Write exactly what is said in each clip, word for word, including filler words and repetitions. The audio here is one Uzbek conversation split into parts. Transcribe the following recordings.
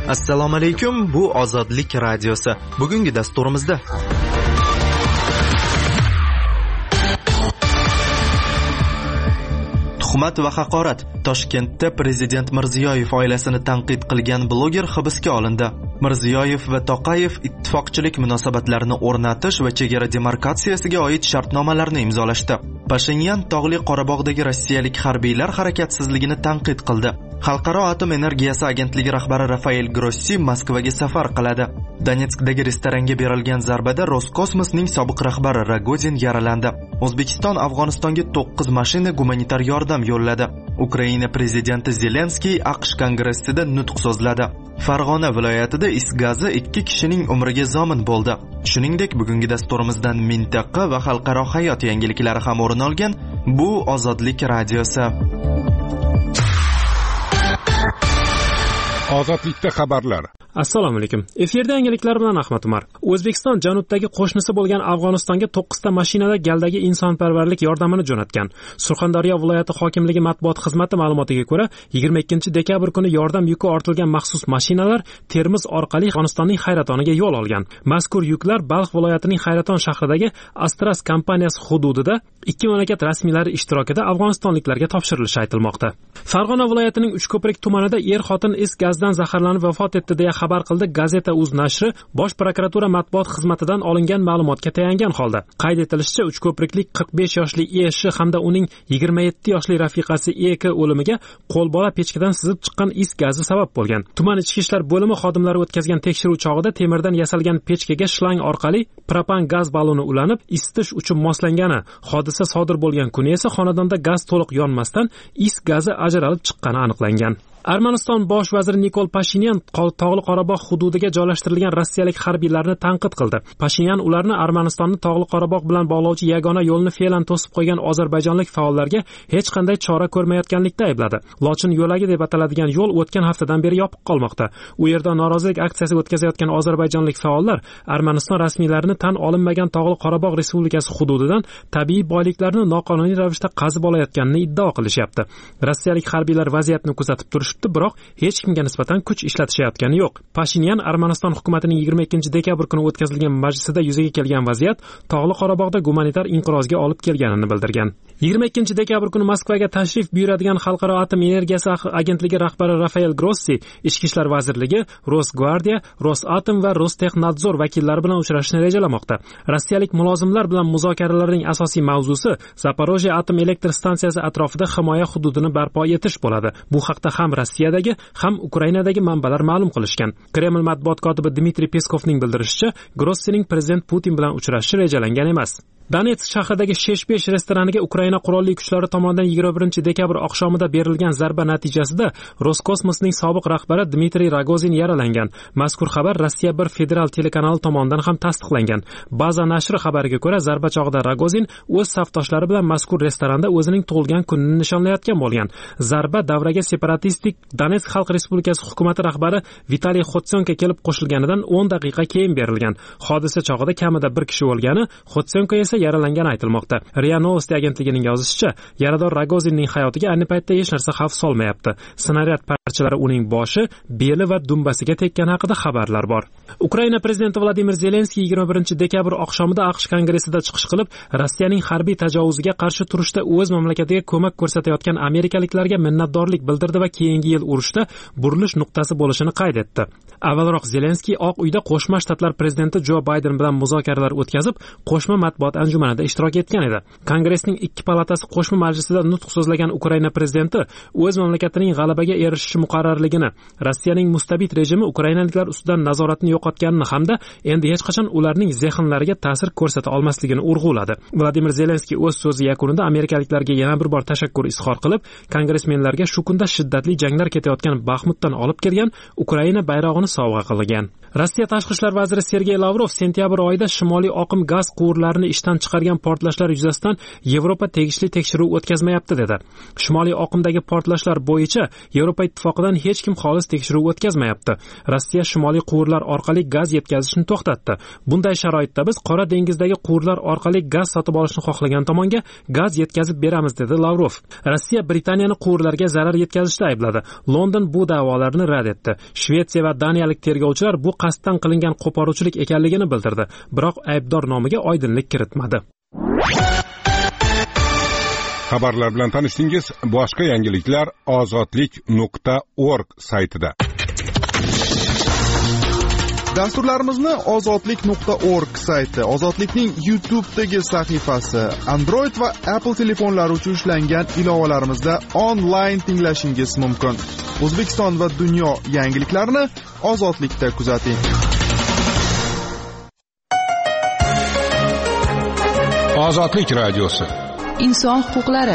Assalomu alaykum, bu Ozodlik radiosi. Bugungi dasturimizda tuhmat va haqorat. Toshkentda prezident Mirziyoyev oilasini tanqid qilgan bloger hibsga olindi. Mirziyoyev va Toqayev ittifoqchilik munosabatlarini o'rnatish va chegara demarkatsiyasiga oid shartnomalarni imzolashdi. Pashinyan Tog'li Qorabog'dagi rossiyalik harbiylar harakatsizligini tanqid qildi. Xalqaro atom energiyasi agentligi rahbari Rafael Grossi Moskvaga safar qiladi. Donetskdagi restoranga berilgan zarbada Roskosmosning sobiq rahbari Rogozin yaralandi. O'zbekiston Afg'onistonga to'qqiz mashina gumanitar yordam yo'lladi. Ukraina prezidenti Zelenskiy AQSh kongressida nutq so'zladi. Farg'ona viloyatida is gazi ikki kishining umriga zomin bo'ldi. Shuningdek, bugungi dasturimizdan mintaqa va xalqaro hayot yangiliklari ham o'rin olgan. Bu Ozodlik radiosi. Ozodlikda xabarlar. Assalomu alaykum. Efirda yangiliklar bilan Ahmad Umar. O'zbekiston janubdagi qo'shnisi bo'lgan Afg'onistonga to'qqizta mashinada galdagi insonparvarlik yordamini jo'natgan. Surxondaryo viloyati hokimligi matbuot xizmati ma'lumotiga ko'ra, yigirma ikkinchi dekabr kuni yordam yuki ortilgan maxsus mashinalar Termiz orqali Afg'onistonning Hayratoniga yo'l olgan. Mazkur yuklar Balx viloyatining Hayraton shahridagi Astras kompaniyasi hududida ikki mamlakat rasmiylari ishtirokida afg'onistonliklarga topshirilishi aytilmoqda. Farg'ona viloyatining Uchko'prik tumanida er-xotin is gazdan zaharlanib vafot etdi deya xabar qildi Gazeta.uz nashri Bosh prokuratura matbuot xizmatidan olingan ma'lumotga tayangan holda. Qayd etilishicha, Uchko'priklik qirq besh yoshli E.Sh hamda uning yigirma yetti yoshli rafiqasi E.K o'limiga qo'lbola pechkadan sizib chiqqan is gazi sabab bo'lgan. Tuman ichki ishlar bo'limi xodimlari o'tkazgan tekshiruv chog'ida temirdan yasalgan pechkaga shlang orqali propan gaz balloni ulanib, isitish uchun moslangani, hodisa sodir bo'lgan kuni esa xonadonda gaz to'liq yonmasdan is gazi ajralib chiqqani aniqlangan. Armaniston bosh vaziri Nikol Pashinyan Tog'li Qorabog' hududiga joylashtirilgan rossiyalik harbiylarni tanqid qildi. Pashinyan ularni Armanistonni Tog'li Qorabog' bilan bog'lovchi yagona yo'lni fe'lan to'sib qo'ygan ozarbayjonlik faollarga hech qanday chora ko'rmayotganlikda aybladi. Lochin yo'lagi deb ataladigan yo'l o'tgan haftadan beri yopiq qolmoqda. U yerda norozilik aksiyasi o'tkazayotgan ozarbayjonlik faollar Armaniston rasmiylarini tan olinmagan Tog'li Qorabog' Respublikasi hududidan tabiiy boyliklarni noqonuniy ravishda qazib olayotganini iddao qilishyapti. Rossiyalik harbiylar vaziyatni kuzatib turish biroq hech kimga nisbatan kuch ishlatishayotgani yo'q. Pashinyan Armaniston hukumatining yigirma ikkinchi dekabr kuni o'tkazilgan majlisida yuzaga kelgan vaziyat Tog'li Qorabog'da gumanitar inqirozga olib kelganini bildirgan. yigirma ikkinchi dekabr kuni Moskvaga tashrif buyuradigan Xalqaro atom energiyasi agentligi rahbari Rafael Grossi Ichki ishlar vazirligi, Rosgvardiya, Rosatom va Rostexnadzor vakillari bilan uchrashishni rejalamoqda. Rossiyalik mulozimlar bilan muzokaralarning asosiy mavzusi Zaporojye atom elektr stansiyasi atrofida himoya hududini barpo etish bo'ladi. Bu haqda ham Rossiyadagi ham Ukrainadagi manbalar ma'lum qilishgan. Kreml matbuot kotibi Dmitriy Peskovning bildirishicha, Grossining prezident Putin bilan uchrashishi rejalangan emas. Donetsk shahridagi Shesh besh restoraniga Ukraina qurolli kuchlari tomonidan yigirma birinchi dekabr oqshomida berilgan zarba natijasida Roskosmosning sobiq rahbari Dmitriy Rogozin yaralangan. Mazkur xabar Rossiya bir federal telekanali tomonidan ham tasdiqlangan. Baza nashri xabariga ko'ra, zarba chog'ida Rogozin o'z safdoshlari bilan mazkur restoranda o'zining tug'ilgan kunini nishonlayotgan bo'lgan. Zarba davraga separatistik Donetsk Xalq Respublikasi hukumati rahbari Vitaliy Xotsenko kelib qo'shilganidan o'n daqiqa keyin berilgan. Hodisa chog'ida kamida bir kishi o'lgani, Xotsenko esa yaralangani aytilmoqda. Ria Novosti agentligining yozishicha, yarador Rogozinning hayotiga ayni paytda hech narsa xavf solmayapti. Snaryad parchalari uning boshi, beli va dumbasiga tekkani haqida xabarlar bor. Ukraina prezidenti Vladimir Zelenskiy yigirma birinchi dekabr oqshomida AQSh kongressida chiqish qilib, Rossiyaning harbiy tajovuziga qarshi turishda o'z mamlakatiga ko'mak ko'rsatayotgan amerikaliklarga minnatdorlik bildirdi va keyingi yil urushda burilish nuqtasi bo'lishini qayd etdi. Avvalroq Zelenskiy Oq uyda Qo'shma Shtatlar prezidenti Jo Bayden bilan muzokaralar o'tkazib, qo'shma matbuot anjumanida ishtirok etgan edi. Kongressning ikki palatasi qo'shma majlisida nutq so'zlagan Ukraina prezidenti o'z mamlakatining g'alabaga erishishi muqarrarligini, Rossiyaning mustabid rejimi ukrainaliklar ustidan nazoratni yo'qotganini hamda endi hech qachon ularning zehnlariga ta'sir ko'rsata olmasligini urg'uladi. Vladimir Zelenskiy o'z so'zi yakunida amerikaliklarga yana bir bor tashakkur izhor qilib, kongressmenlarga shu kunda shiddatli janglar ketayotgan Baxmutdan olib kelgan Ukraina bayrog'ini sovg'a qilgan. Rossiya tashqi ishlar vaziri Sergey Lavrov sentyabr oyida shimoliy oqim gaz quvurlarini ishdan chiqargan portlashlar yuzasidan Yevropa tegishli tekshiruv o'tkazmayapti dedi. Shimoliy oqimdagi portlashlar bo'yicha Yevropa ittifoqidan hech kim xolis tekshiruv o'tkazmayapti. Rossiya shimoliy quvurlar orqali gaz yetkazishni to'xtatdi. Bunday sharoitda biz Qora dengizdagi quvurlar orqali gaz sotib olishni xohlagan tomonga gaz yetkazib beramiz dedi Lavrov. Rossiya Britaniyani quvurlarga zarar yetkazishda aybladi. London bu da'volarni rad etdi. Shvetsiya va daniyalik tergovchilar bu qasddan qilingan qo'poruvchilik ekanligini bildirdi, biroq aybdor nomiga oydinlik kiritmadi. Xabarlar bilan tanishdingiz. Boshqa yangiliklar ozodlik nuqta org saytida. Dasturlarimizni ozodlik nuqta org sayti, Ozodlikning YouTube'dagi sahifasi, Android va Apple telefonlari uchun ishlangan ilovalarimizda onlayn tinglashingiz mumkin. O'zbekiston va dunyo yangiliklarini Ozodlikda kuzating. Ozodlik radiosi. Inson huquqlari.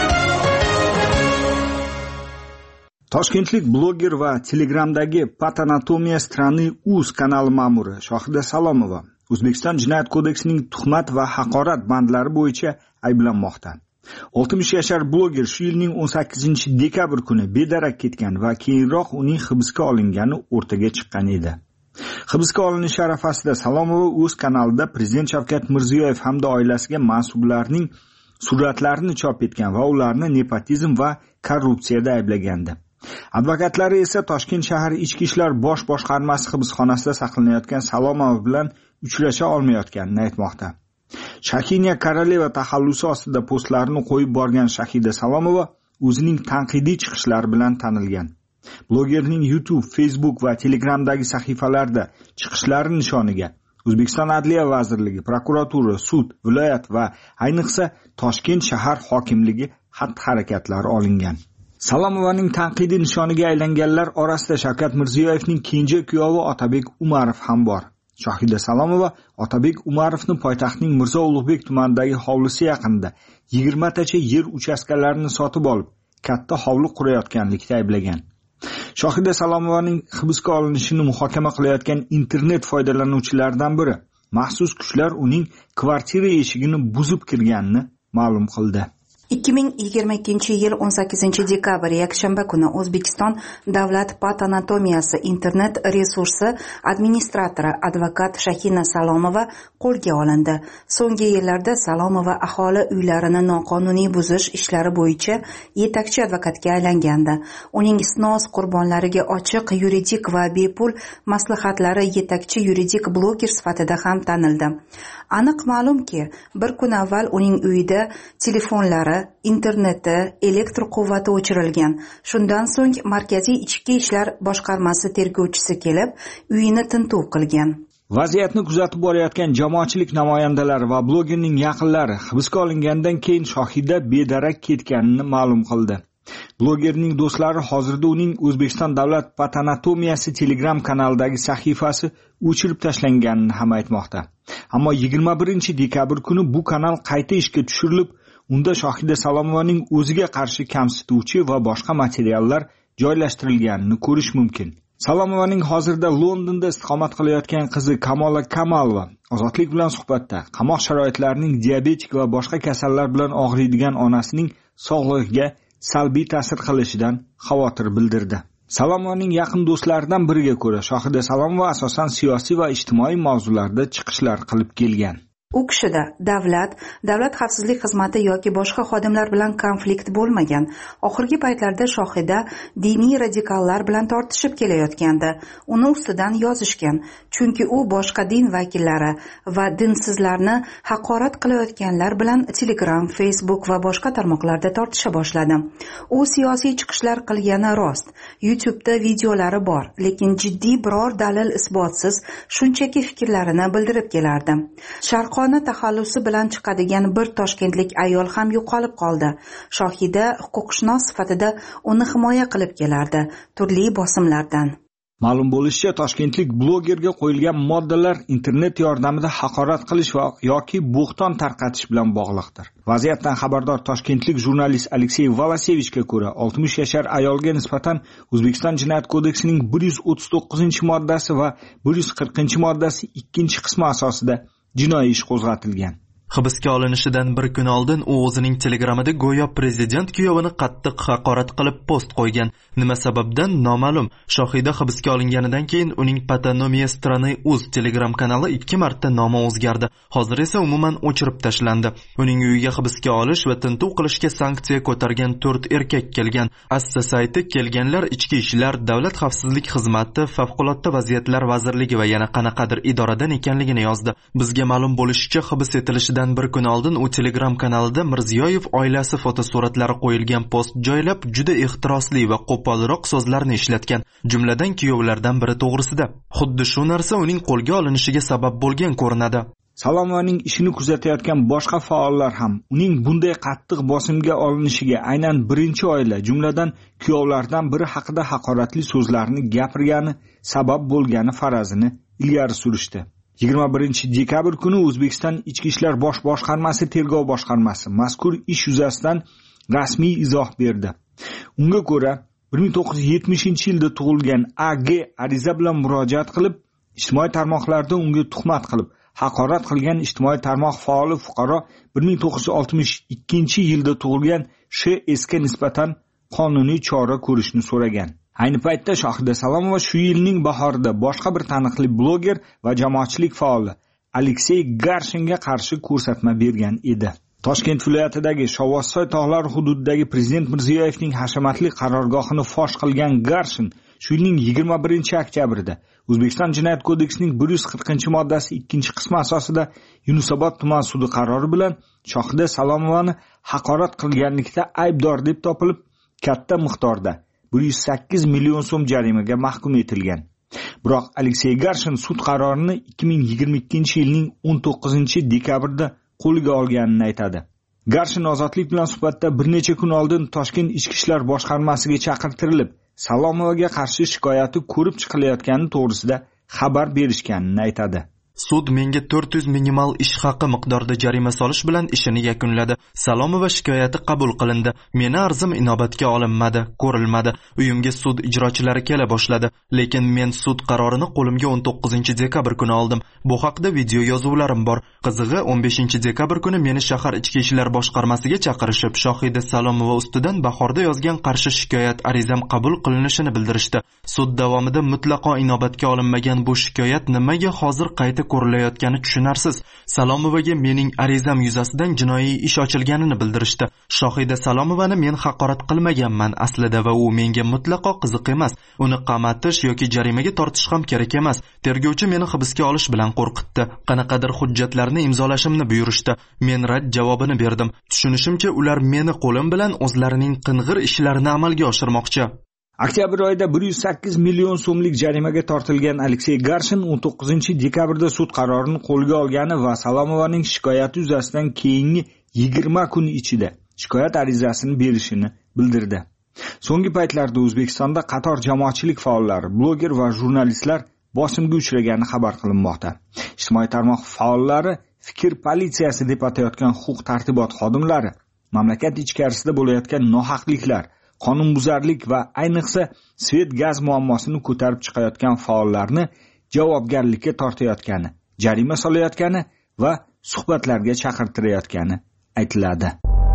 Toshkentlik bloger va Telegramdagi Patanatomiya strani uz kanali ma'muri Shohida Salomova O'zbekiston Jinoyat kodeksining tuhmat va haqorat bandlari bo'yicha ayblanmoqda. oltmish yashar bloger shu yilning o'n sakkizinchi dekabr kuni bedarak ketgan va keyinroq uning hibsga olingani o'rtaga chiqqan edi. Hibsga olinishi arafasida Salomova o'z kanalida Prezident Shavkat Mirziyoyev hamda oilasiga mansublarning suratlarini chop etgan va ularni nepotizm va korrupsiyada ayblagandi. Advokatlari esa Toshkent shahar Ichki ishlar bosh boshqarmasi hibsxonasida saqlanayotgan Salomova bilan uchrasha olmayotganini aytmoqda. Shakiniya Koroleva taxallusi ostida postlarini qo'yib borgan Shahida Salomova o'zining tanqidiy chiqishlari bilan tanilgan. Blogerning YouTube, Facebook va Telegramdagi sahifalarida chiqishlari nishoniga O'zbekiston Adliya vazirligi, prokuratura, sud, viloyat va ayniqsa Toshkent shahar hokimligi xatti-harakatlari olingan. Salomovaning tanqidiy nishoniga aylanganlar orasida Shavkat Mirziyoyevning kenja kuyovi Otabek Umarov ham bor. Shohida Salomova Otabek Umarovni poytaxtning Mirzo Ulug'bek tumanidagi hovlisi yaqinida yigirma tacha yer uchastkalarini sotib olib, katta hovli qurayotganlikda ayblagan. Shohida Salomovaning hibsga olinishini muhokama qilayotgan internet foydalanuvchilaridan biri maxsus kuchlar uning kvartira eshigini buzib kirganini ma'lum qildi. ikki ming yigirma ikkinchi yil o'n sakkizinchi dekabr yakshanba kuni O'zbekiston Davlat patanatomiyasi internet resursi administratori advokat Shahina Salomova qo'lga olindi. So'nggi yillarda Salomova aholi uylarini noqonuniy buzish ishlari bo'yicha yetakchi advokatga aylangandi. Uning snos qurbonlariga ochiq yuridik va bepul maslahatlari yetakchi yuridik bloger sifatida ham tanildi. Aniq ma'lumki, bir kun avval uning uyida telefonlari, interneti, elektr quvvati o'chirilgan. Shundan so'ng Markaziy ichki ishlar boshqarmasi tergovchisi kelib, uyini tintuv qilgan. Vaziyatni kuzatib borayotgan jamoatchilik namoyandalari va blogerning yaqinlari hibsga olingandan keyin Shohida bedarak ketganini ma'lum qildi. Blogerning do'stlari hozirda uning O'zbekiston Davlat patanatomiyasi Telegram kanalidagi sahifasi o'chirib tashlanganini ham aytmoqda. Ammo yigirma birinchi dekabr kuni bu kanal qayta ishga tushirilib, unda Shohida Salomovaning o'ziga qarshi kamsituvchi va boshqa materiallar joylashtirilganini ko'rish mumkin. Salomovaning hozirda Londonda istiqomat qilayotgan qizi Kamola Kamalova Ozodlik bilan suhbatda qamoq sharoitlarining diabetik va boshqa kasallar bilan og'riydigan onasining sog'lig'iga salbiy ta'sir qilishidan xavotir bildirdi. Salomovaning yaqin do'stlaridan biriga ko'ra, Shohida Salomova asosan siyosiy va ijtimoiy mavzularda chiqishlar qilib kelgan. U kishida davlat, davlat xavfsizlik xizmati yoki boshqa xodimlar bilan konflikt bo'lmagan. Oxirgi paytlarda Shohida diniy radikallar bilan tortishib kelayotgandi. Uni ustidan yozishgan, chunki u boshqa din vakillari va dinsizlarni haqorat qilayotganlar bilan Telegram, Facebook va boshqa tarmoqlarda tortisha boshladi. U siyosiy chiqishlar qilgani rost. YouTube'da videolari bor, lekin jiddiy biror dalil isbotsiz shunchaki fikrlarini bildirib kelardi. Sharq Qona taxallusi bilan chiqadigan bir toshkentlik ayol ham yo'qolib qoldi. Shohida huquqshunos sifatida uni himoya qilib kelardi turli bosimlardan. Ma'lum bo'lishicha, toshkentlik blogerga qo'yilgan moddalar internet yordamida haqorat qilish va yoki bo'xton tarqatish bilan bog'liqdir. Vaziyatdan xabardor toshkentlik jurnalist Aleksey Valasevichga ko'ra, oltmish yashar ayolga nisbatan O'zbekiston Jinoyat kodeksining bir yuz o'ttiz to'qqizinchi moddasi va bir yuz qirqinchi moddasi ikkinchi qismi asosida jinoiy ish qo'zg'atilgan. Hibsga olinishidan bir kun oldin u o'zining Telegramida go'yo prezident kuyovini qattiq haqorat qilib post qo'ygan. Nima sababdan noma'lum. Shohida hibsga olinganidan keyin uning Patanomiya Strany Uz Telegram kanali ikki marta nomi o'zgardi. Hozir esa umuman o'chirib tashlandi. Uning uyiga hibsga olish va tintuv qilishga sanksiya ko'targan to'rt erkak kelgan. Assa sayti kelganlar ichki ishlar, davlat xavfsizlik xizmati, favqulodda vaziyatlar vazirligi va yana qanaqadir idoradan ekanligini yozdi. Bizga ma'lum bo'lishicha, hibs etilishidan bir kun oldin u Telegram kanalida Mirziyoyev oilasi fotosuratlari qo'yilgan post joylab, juda ehtirosli va qo'polroq so'zlarni ishlatgan, jumladan kuyovlardan biri to'g'risida. Xuddi shu narsa uning qo'lga olinishiga sabab bo'lgan ko'rinadi. Salomovaning ishini kuzatayotgan boshqa faollar ham uning bunday qattiq bosimga olinishiga aynan birinchi oila, jumladan kuyovlardan biri haqida haqoratli so'zlarni gapirgani sabab bo'lgani farazini ilgari surishdi. yigirma birinchi dekabr kuni O'zbekiston Ichki ishlar bosh boshqarmasi tergov boshqarmasi mazkur ish yuzasidan rasmiy izoh berdi. Unga ko'ra, bir ming to'qqiz yuz yetmishinchi yilda tug'ilgan A G ariza bilan murojaat qilib, ijtimoiy tarmoqlarda unga tuhmat qilib, haqorat qilgan ijtimoiy tarmoq faoli fuqaro bir ming to'qqiz yuz oltmish ikkinchi yilda tug'ilgan Sh S ga nisbatan qonuniy chora ko'rishni so'ragan. Ayni paytda Shohida Salomova shu yilning bahorida boshqa bir taniqli bloger va jamoatchilik faoli Aleksey Garshinga qarshi ko'rsatma bergan edi. Toshkent viloyatidagi Shovvozsoy tog'lari hududidagi prezident Mirziyoyevning hashamatli qarorgohini fosh qilgan Garshin shu yilning yigirma birinchi oktyabrida O'zbekiston Jinoyat kodeksining bir yuz qirqinchi moddasi ikkinchi qismi asosida Yunusobod tuman sudi qarori bilan Shohida Salomovani haqorat qilganlikda aybdor deb topilib, katta miqdorda bir yuz sakkiz million so'm jarimaga mahkum etilgan. Biroq Aleksey Garshin sud qarorini ikki ming yigirma ikkinchi yilning o'n to'qqizinchi dekabrida qo'lga olganini aytadi. Garshin ozodlik bilan suhbatda bir necha kun oldin Toshkent ichki ishlar boshqarmasiga chaqirtirilib, Salomovaga qarshi shikoyati ko'rib chiqilayotgani to'g'risida xabar berishganini aytadi. Sud menga to'rt yuz minimal ish haqi miqdorida jarima solish bilan ishini yakunladi. Salomova shikoyati qabul qilindi. Meni arzim inobatga olinmadi, ko'rilmadi. Uyimga sud ijrochilari kela boshladi, lekin men sud qarorini qo'limga o'n to'qqizinchi dekabr kuni oldim. Bu haqda video yozuvlarim bor. Qizig'i o'n beshinchi dekabr kuni meni shahar ichki ishlar boshqarmasiga chaqirishib, Shohida Salomova ustidan bahorda yozgan qarshi shikoyat arizam qabul qilinishini bildirishdi. Sud davomida mutlaqo inobatga olinmagan bu shikoyat nimaga hozir qayta ko'rilayotgani tushunarsiz. Salomovaga mening arizam yuzasidan jinoiy ish ochilganini bildirishdi. Shohida Salomovani men haqorat qilmaganman aslida va u menga mutlaqo qiziq emas. Uni qamatish yoki jarimaga tortish ham kerak emas. Tergovchi meni hibsga olish bilan qo'rqitdi. Qanaqadir hujjatlarni imzolashimni buyurishdi. Men rad javobini berdim. Tushunishimcha, ular meni qo'lim bilan o'zlarining qing'ir ishlarini amalga oshirmoqchi. Oktyabr oyida bir yuz sakkiz million so'mlik jarimaga tortilgan Aleksey Garshin o'n to'qqizinchi dekabrda sud qarorini qo'lga olgani va Salomovaning shikoyati yuzasidan keyingi yigirma kun ichida shikoyat arizasini berishini bildirdi. So'nggi paytlarda O'zbekistonda qator jamoatchilik faollari, bloger va jurnalistlar bosimga uchragani xabar qilinmoqda. Ijtimoiy tarmoq faollari fikr politsiyasi deb atayotgan huquq-tartibot xodimlari mamlakat ichkarisida bo'layotgan nohaqliklar, qonunbuzarlik va ayniqsa svet gaz muammosini ko'tarib chiqayotgan faollarni javobgarlikka tortayotgani, jarima solayotgani va suhbatlarga chaqirtirayotgani aytiladi.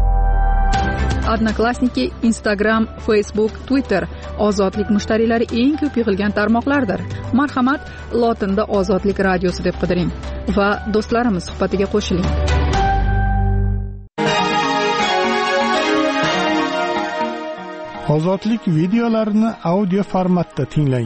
Odnoklassniki, Instagram, Facebook, Twitter ozodlik mushtariylari eng ko'p yig'ilgan tarmoqlardir. Marhamat, lotinda Ozodlik radiosi deb qidiring va do'stlarimiz suhbatiga qo'shiling. Ozodlik videolarini audio formatda tinglang.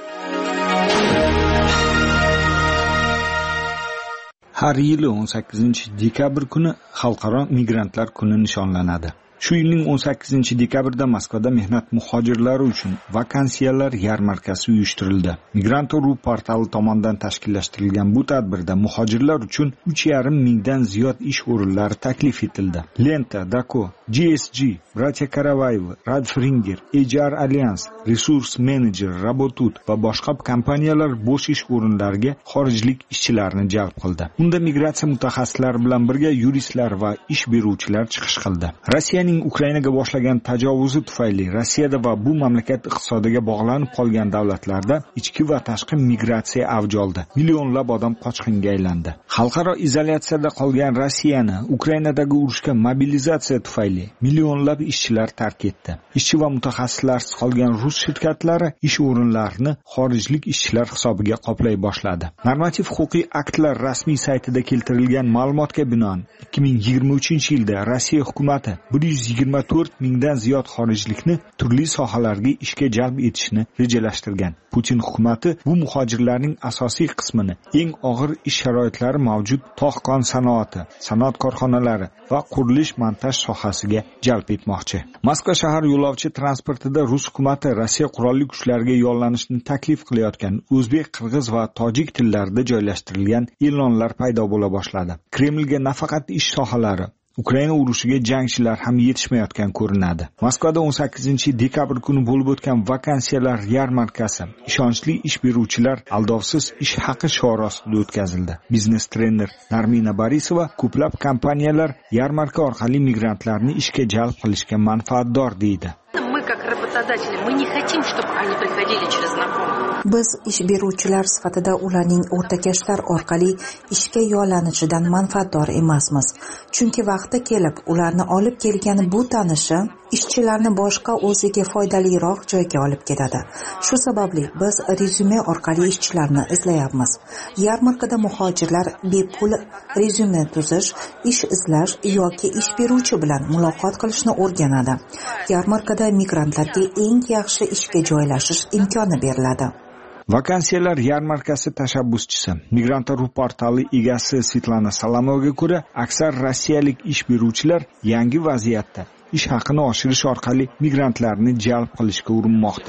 Har yili o'n sakkizinchi dekabr kuni Xalqaro migrantlar kuni nishonlanadi. Shu yilning o'n sakkizinchi dekabrda Moskvada mehnat muhojirlari uchun vakansiyalar yarmarkasi uyushtirildi. Migrant.ru portali tomonidan tashkillashtirilgan bu tadbirda muhojirlar uchun uch yarim mingdan ziyod ish o'rinlari taklif etildi. Lenta, Dako, G S G, Bratya Karavayev, Radfringer, H R Alliance, Resource Manager, Rabotut va boshqa kompaniyalar bo'sh ish o'rinlariga xorijlik ishchilarni jalb qildi. Unda migratsiya mutaxassislari bilan birga yuristlar va ish beruvchilar chiqish qildi. Rossiya Rossiyaning Ukrainaga boshlagan tajovuzi tufayli Rossiyada va bu mamlakat iqtisodiga bog'lanib qolgan davlatlarda ichki va tashqi migratsiya avj oldi. Millionlab odam qochqinga aylandi. Xalqaro izolyatsiyada qolgan Rossiyani Ukrainadagi urushga mobilizatsiya tufayli millionlab ishchilar tark etdi. Ishchi va mutaxassislarsiz qolgan rus shirkatlari ish o'rinlarini xorijlik ishchilar hisobiga qoplay boshladi. Normativ-huquqiy aktlar rasmiy saytida keltirilgan ma'lumotga binoan ikki ming yigirma uchinchi yilda Rossiya hukumati bir yuz yigirma to'rt mingdan ziyod xorijlikni turli sohalarga ishga jalb etishni rejalashtirgan. Putin hukumati bu muhojirlarning asosiy qismini eng og'ir ish sharoitlari mavjud tog'-kon sanoati, sanoat korxonalari va qurilish-montaj sohasiga jalb etmoqchi. Moskva shahar yo'lovchi transportida rus hukumati Rossiya qurolli kuchlariga yollanishni taklif qilayotgan o'zbek, qirg'iz va tojik tillarida joylashtirilgan e'lonlar paydo bo'la boshladi. Kremlga nafaqat ish sohalari, Ukraina urushiga jangchilar ham yetishmayotgan ko'rinadi. Moskvada o'n sakkizinchi dekabr kuni bo'lib o'tgan vakansiyalar yarmarkasi ishonchli ish beruvchilar aldovsiz ish haqi shiori ostida o'tkazildi. Biznes trener Narmina Borisova ko'plab kompaniyalar yarmarka orqali migrantlarni ishga jalb qilishga manfaatdor deydi. Biz ish beruvchilar sifatida ularning o'rtakashlar orqali ishga yollanishidan manfaatdor emasmiz. Chunki vaqti kelib ularni olib kelgan bu tanishi ishchilarni boshqa o'ziga foydaliroq joyga olib ketadi. Shu sababli biz rezyume orqali ishchilarni izlayapmiz. Yarmarkada muhojirlar bepul rezyume tuzish, ish izlash yoki ish beruvchi bilan muloqot qilishni o'rganadi. Yarmarkada migrantlarga eng yaxshi ishga joylashish imkoni beriladi. Vakansiyalar yarmarkasi tashabbuschisi, Migrant.ru portali egasi Svetlana Salamovaga ko'ra, aksar rossiyalik ish beruvchilar yangi vaziyatda ish haqini oshirish orqali migrantlarni jalb qilishga urinmoqda.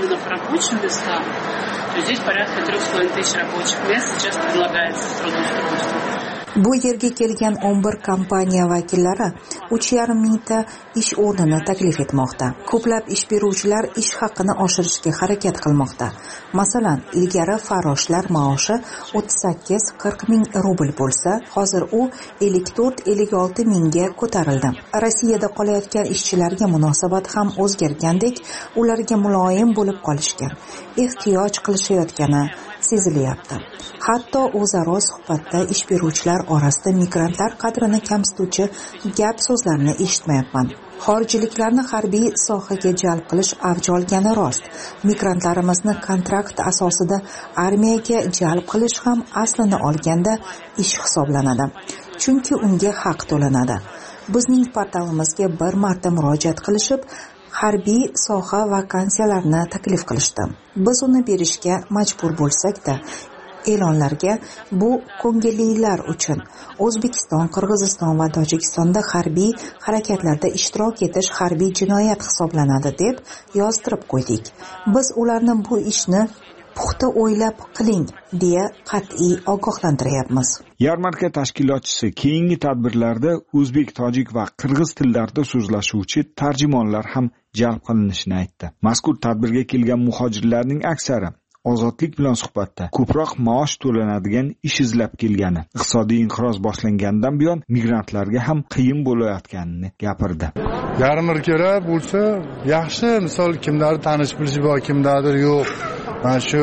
Bu yerga kelgan o'n bir kompaniya vakillari uch yarim mingta ish o'rnini taklif etmoqda. Ko'plab ish beruvchilar ish haqini oshirishga harakat qilmoqda. Masalan, ilgari farroshlar maoshi o'ttiz sakkiz qirq ming rubl bo'lsa, hozir u ellik to'rt ellik olti mingga ko'tarildi. Rossiyada qolayotgan ishchilarga munosabat ham o'zgargandek, ularga muloyim bo'lib qolishgan, ehtiyoj qilishayotgani sezilyapti. Hatto o'zaro suhbatda ish beruvchilar orasida migrantlar qadrini kamsituvchi gap so'zlarni eshitmayapman. Xorijliklarni harbiy sohaga jalb qilish avj olgani rost. Migrantlarimizni kontrakt asosida armiyaga jalb qilish ham aslini olganda ish hisoblanadi. Chunki unga haq to'lanadi. Bizning portalimizga bir marta murojaat qilishib, harbiy soha vakansiyalarini taklif qilishdi. Biz uni berishga majbur bo'lsak-da, e'lonlarga bu ko'ngillilar uchun O'zbekiston, Qirg'iziston va Tojikistonda harbiy harakatlarda ishtirok etish harbiy jinoyat hisoblanadi deb yozdirib qo'ydik. Biz ularni bu ishni puxta o'ylab qiling deya qat'iy ogohlantiryapmiz. Yarmarka tashkilotchisi keyingi tadbirlarda o'zbek, tojik va qirg'iz tillarida so'zlashuvchi tarjimonlar ham jalb qilinishini aytdi. Mazkur tadbirga kelgan muhojirlarning aksari ozodlik bilan suhbatda ko'proq maosh to'lanadigan ish izlab kelgani, iqtisodiy inqiroz boshlangandan buyon migrantlarga ham qiyin bo'layotganini gapirdi. Yarmarkalar bo'lsa, yaxshi, misol kimlar tanish bilishi bor, kimlardir yo'q. Mana shu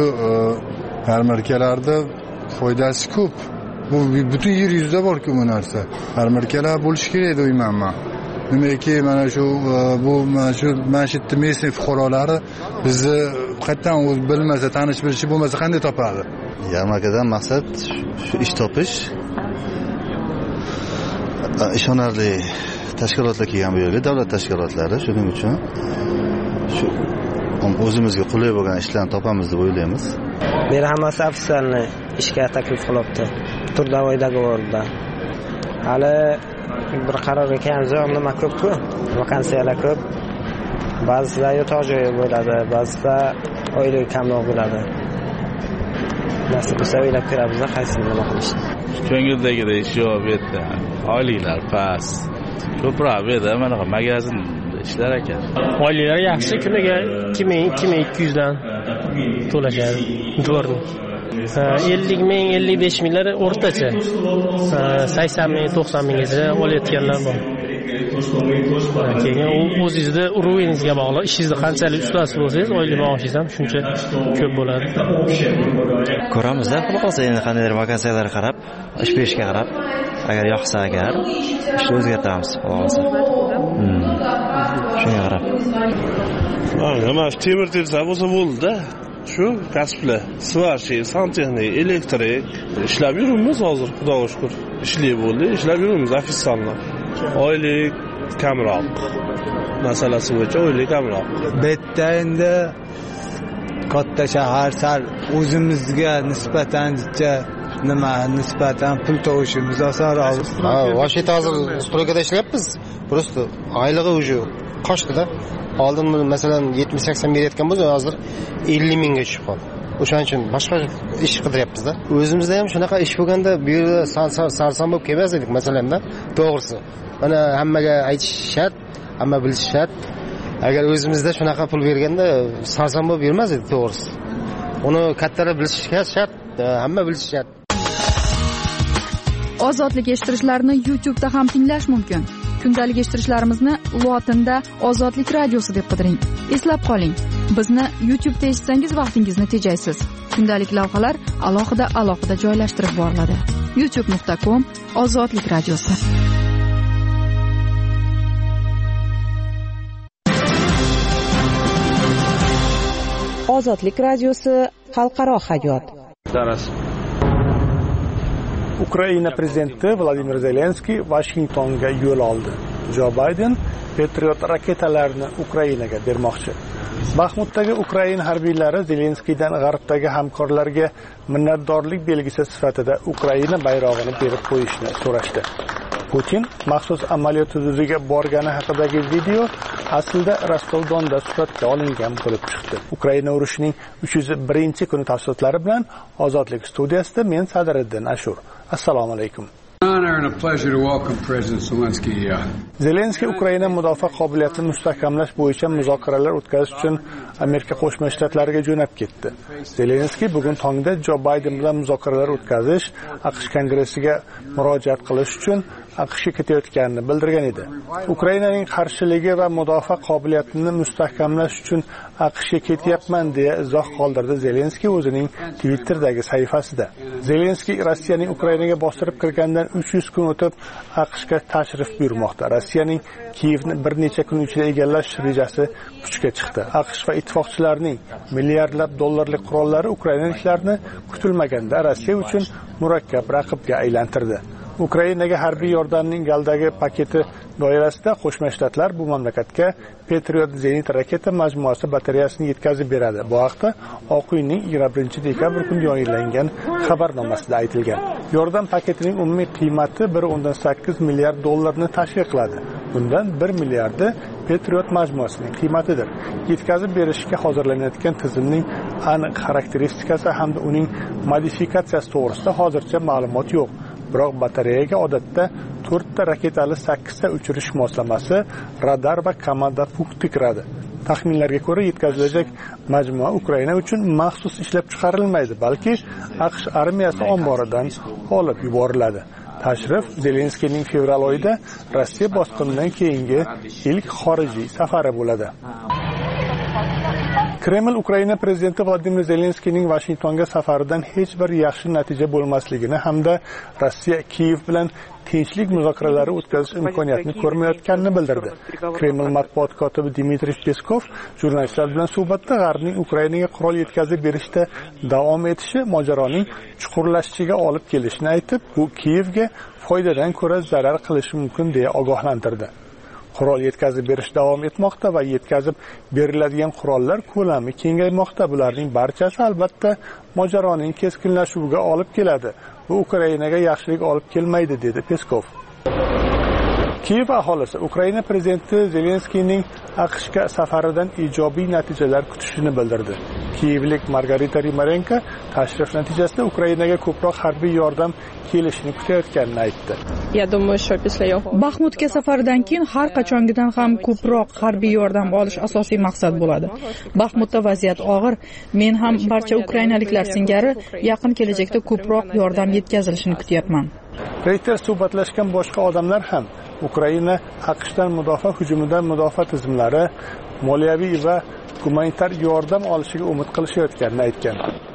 yarmarkalarda foydasi ko'p. Bu butun yer yuzida bor-ku bu narsa. Yarmarkalar bo'lishi kerak deyman men. Nimaki mana shu bu mana shu mashitni mesni fuqarolari bizni qayerdan o'z bilmasa, tanish bilishi bo'lmasa qanday topadi? Yarmarkadan maqsad shu ish topish. Ishonarli tashkilotlar kelgan bu yerga, davlat tashkilotlari, shuning uchun shu o'zimizga qulay bo'lgan ishlarni topamiz deb o'ylaymiz. Meni hammasi ofitsialni ishga taklif qilibdi. Trudовой договорda. Hali bir qarorga kelamiz, nima ko'p-ku, vakansiyalar ko'p. Ba'zida yotoq joyi bo'ladi, ba'zida oylik kamroq bo'ladi. Nasib bo'lsa o'ylab ko'ramiz, qaysini nima qilishni. Ko'ngildagidek ish yo'q bu yerda. Oyliklar past. Ko'proq bu yerda mana magazin ishlar ekan. Oyliklar yaxshi, kuniga ikki ming ikki ming ikki yuz dan to'lashadi. Dvorni. ellik ming ellik besh minglar o'rtacha. sakson ming to'qson minggacha olayotganlar bor. keyin u o'zingizda urovingizga bog'liq, ishingizda qanchalik ustasi bo'lsangiz oylik maoshingiz ham shuncha ko'p bo'ladi. Ko'ramizda, xudo qolsa endi qandaydir vakansiyalarga qarab, ish berishga qarab, agar yoqsa agar ishni o'zgartiramiz, xudo qolsa. Shunga qarab. Nima temir tersa bo'lsa bo'ldi-da. Shu kasblar, svарщик, santexnik, elektrik ishlab yuribmiz hozir, xudoga shukr. Ishli bo'ldi, ishlab yuribmiz ofitsialno. Oylik kamroq. Masalasi bo'yicha oylik kamroq. Bu yerda endi katta shahar sal o'zimizga nisbatan nima nisbatan pul to'lashimiz osonroq. Ha, vashita hozir stroykada ishlayapmiz. Просто oylig'i уже qochdi-da. Oldin masalan yetmish sakson berayotgan bo'lsa, hozir ellik mingga tushib qoldi. O'shaning uchun boshqa ish qidiryapmiz-da. O'zimizda ham shunaqa ish bo'lganda bu yerda sarson bo'lib kelmas edik masalanda. To'g'risi. Mana hammaga aytish shart, hamma bilish shart. Agar o'zimizda shunaqa pul berganda sarson bo'lib bermas edi to'g'risi. Uni kattalar bilishi shart, hamma bilishi shart. Ozodlik eshittirishlarni YouTube da ham tinglash mumkin. Kundalik eshittirishlarimizni lotinda Ozodlik radiosi deb qidiring. Eslab qoling, bizni YouTube da eshitsangiz vaqtingizni tejaysiz. Kundalik lavhalar alohida alohida joylashtirib boriladi. youtube nuqta com Ozodlik radiosi. Ozodlik radiosi xalqaro hayot. Zaraz. Ukraina prezidenti Vladimir Zelenskiy Vashingtonga yo'l oldi. Jo Bayden Patriot raketalarini Ukrainaga bermoqchi. Baxmutdagi Ukraina harbiylari Zelenskiydan g'arbdagi hamkorlarga minnatdorlik belgisi sifatida Ukraina bayrog'ini berib qo'yishni so'rashdi. Putin maxsus amaliyot hududiga borgani haqidagi video aslida Rostov-Donda suratga olingan bo'lib chiqdi. Ukraina urushining uch yuz birinchi kuni tafsilotlari bilan Ozodlik studiyasida men Sadriddin Ashur. Assalomu alaykum. Zelenskiy Ukraina mudofaa qobiliyatini mustahkamlash bo'yicha muzokaralar o'tkazish uchun Amerika Qo'shma Shtatlariga jo'nab ketdi. Zelenskiy bugun tongda Jo Bayden bilan muzokaralar o'tkazish, AQSh kongressiga murojaat qilish uchun AQShga ketayotganini bildirgan edi. Ukrainaning qarshiligi va mudofaa qobiliyatini mustahkamlash uchun AQShga ketyapman deya izoh qoldirdi Zelenskiy o'zining Twitter'dagi sahifasida. Zelenskiy Rossiyaning Ukrainaga bostirib kirgandan uch yuz kun o'tib AQShga tashrif buyurmoqda. Rossiyaning Kiyevni bir necha kun ichida egallash rejasi kuchga chiqdi. AQSh va ittifoqchilarining milliardlab dollarlik qurollari ukrainaliklarni kutilmaganda Rossiya uchun murakkab raqibga aylantirdi. Ukrainaga harbiy yordamning galdagi paketi doirasida Qo'shma Shtatlar bu mamlakatga Patriot zenit raketa majmuasi batareyasini yetkazib beradi. Bu haqda Oq uyning yigirma birinchi dekabr kuni yayınlangan xabarnomasida aytilgan. Yordam paketining umumiy qiymati bir o'ndan sakkiz milliard dollarni tashkil qiladi. Bundan bir milliardi Patriot majmuasining qiymatidir. Yetkazib berishga hozirlanayotgan tizimning aniq xarakteristikasi hamda uning modifikatsiyasi to'g'risida hozircha ma'lumot yo'q. Biroq batareyaga odatda to'rtta raketali sakkizta uchirish moslamasi, radar va komanda punkti kiradi. Taxminlarga ko'ra yetkazilajak majmua Ukraina uchun maxsus ishlab chiqarilmaydi, balki AQSh armiyasi omboridan olib yuboriladi. Tashrif Zelenskiyning fevral oyida Rossiya bosqinidan keyingi ilk xorijiy safari bo'ladi. Kreml Ukraina prezidenti Vladimir Zelenskiyning Vashingtonga safaridan hech bir yaxshi natija bo'lmasligini hamda Rossiya Kiyev bilan tinchlik muzokaralari o'tkazish imkoniyatini ko'rmayotganini bildirdi. Kreml matbuot kotibi Dmitriy Peskov jurnalistlar bilan suhbatda G'arbning Ukrainaga qurol yetkazib berishda davom etishi mojaroning chuqurlashishiga olib kelishini aytib, bu Kiyevga foydadan ko'ra zarar qilishi mumkin deya ogohlantirdi. Qurol yetkazib berish davom etmoqda va yetkazib beriladigan qurollar ko'lami kengaymoqda. Bularning barchasi albatta mojaroning keskinlashuviga olib keladi. Bu Ukrainaga yaxshilik olib kelmaydi, dedi Peskov. Kiyev aholisi Ukraina prezidenti Zelenskiyning AQShga safaridan ijobiy natijalar kutishini bildirdi. Kiyevlik Margarita Rimarenko tashrif natijasida Ukrainaga ko'proq harbiy yordam kelishini kutayotganini aytdi. Baxmutga safaridan keyin har qachongidan ham ko'proq harbiy yordam olish asosiy maqsad bo'ladi. Baxmutda vaziyat og'ir. Men ham barcha ukrainaliklar singari yaqin kelajakda ko'proq yordam yetkazilishini kutyapman. Reuters suhbatlashgan boshqa odamlar ham Ukraina AQShdan mudofaa hujumidan mudofaa tizimlari moliyaviy va gumanitar yordam olishiga umid qilishayotganini aytgan.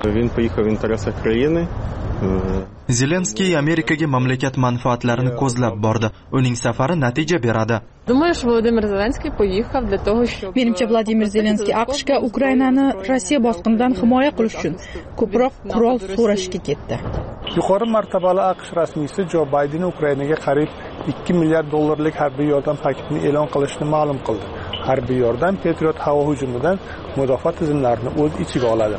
Zelenskiy Amerikaga mamlakat manfaatlarini ko'zlab bordi. Uning safari natija beradi. Menimcha Vladimir Zelenskiy AQShga Ukrainani Rossiya bosqinidan himoya qilish uchun ko'proq qurol so'rashga ketdi. Yuqori martabali AQSh rasmiysi Jo Bayden Ukrainaga qariyb ikki milliard dollarlik harbiy yordam paketini e'lon qilishni ma'lum qildi. Harbiy yordam Patriot havo hujumidan mudofaa tizimlarini o'z ichiga oladi.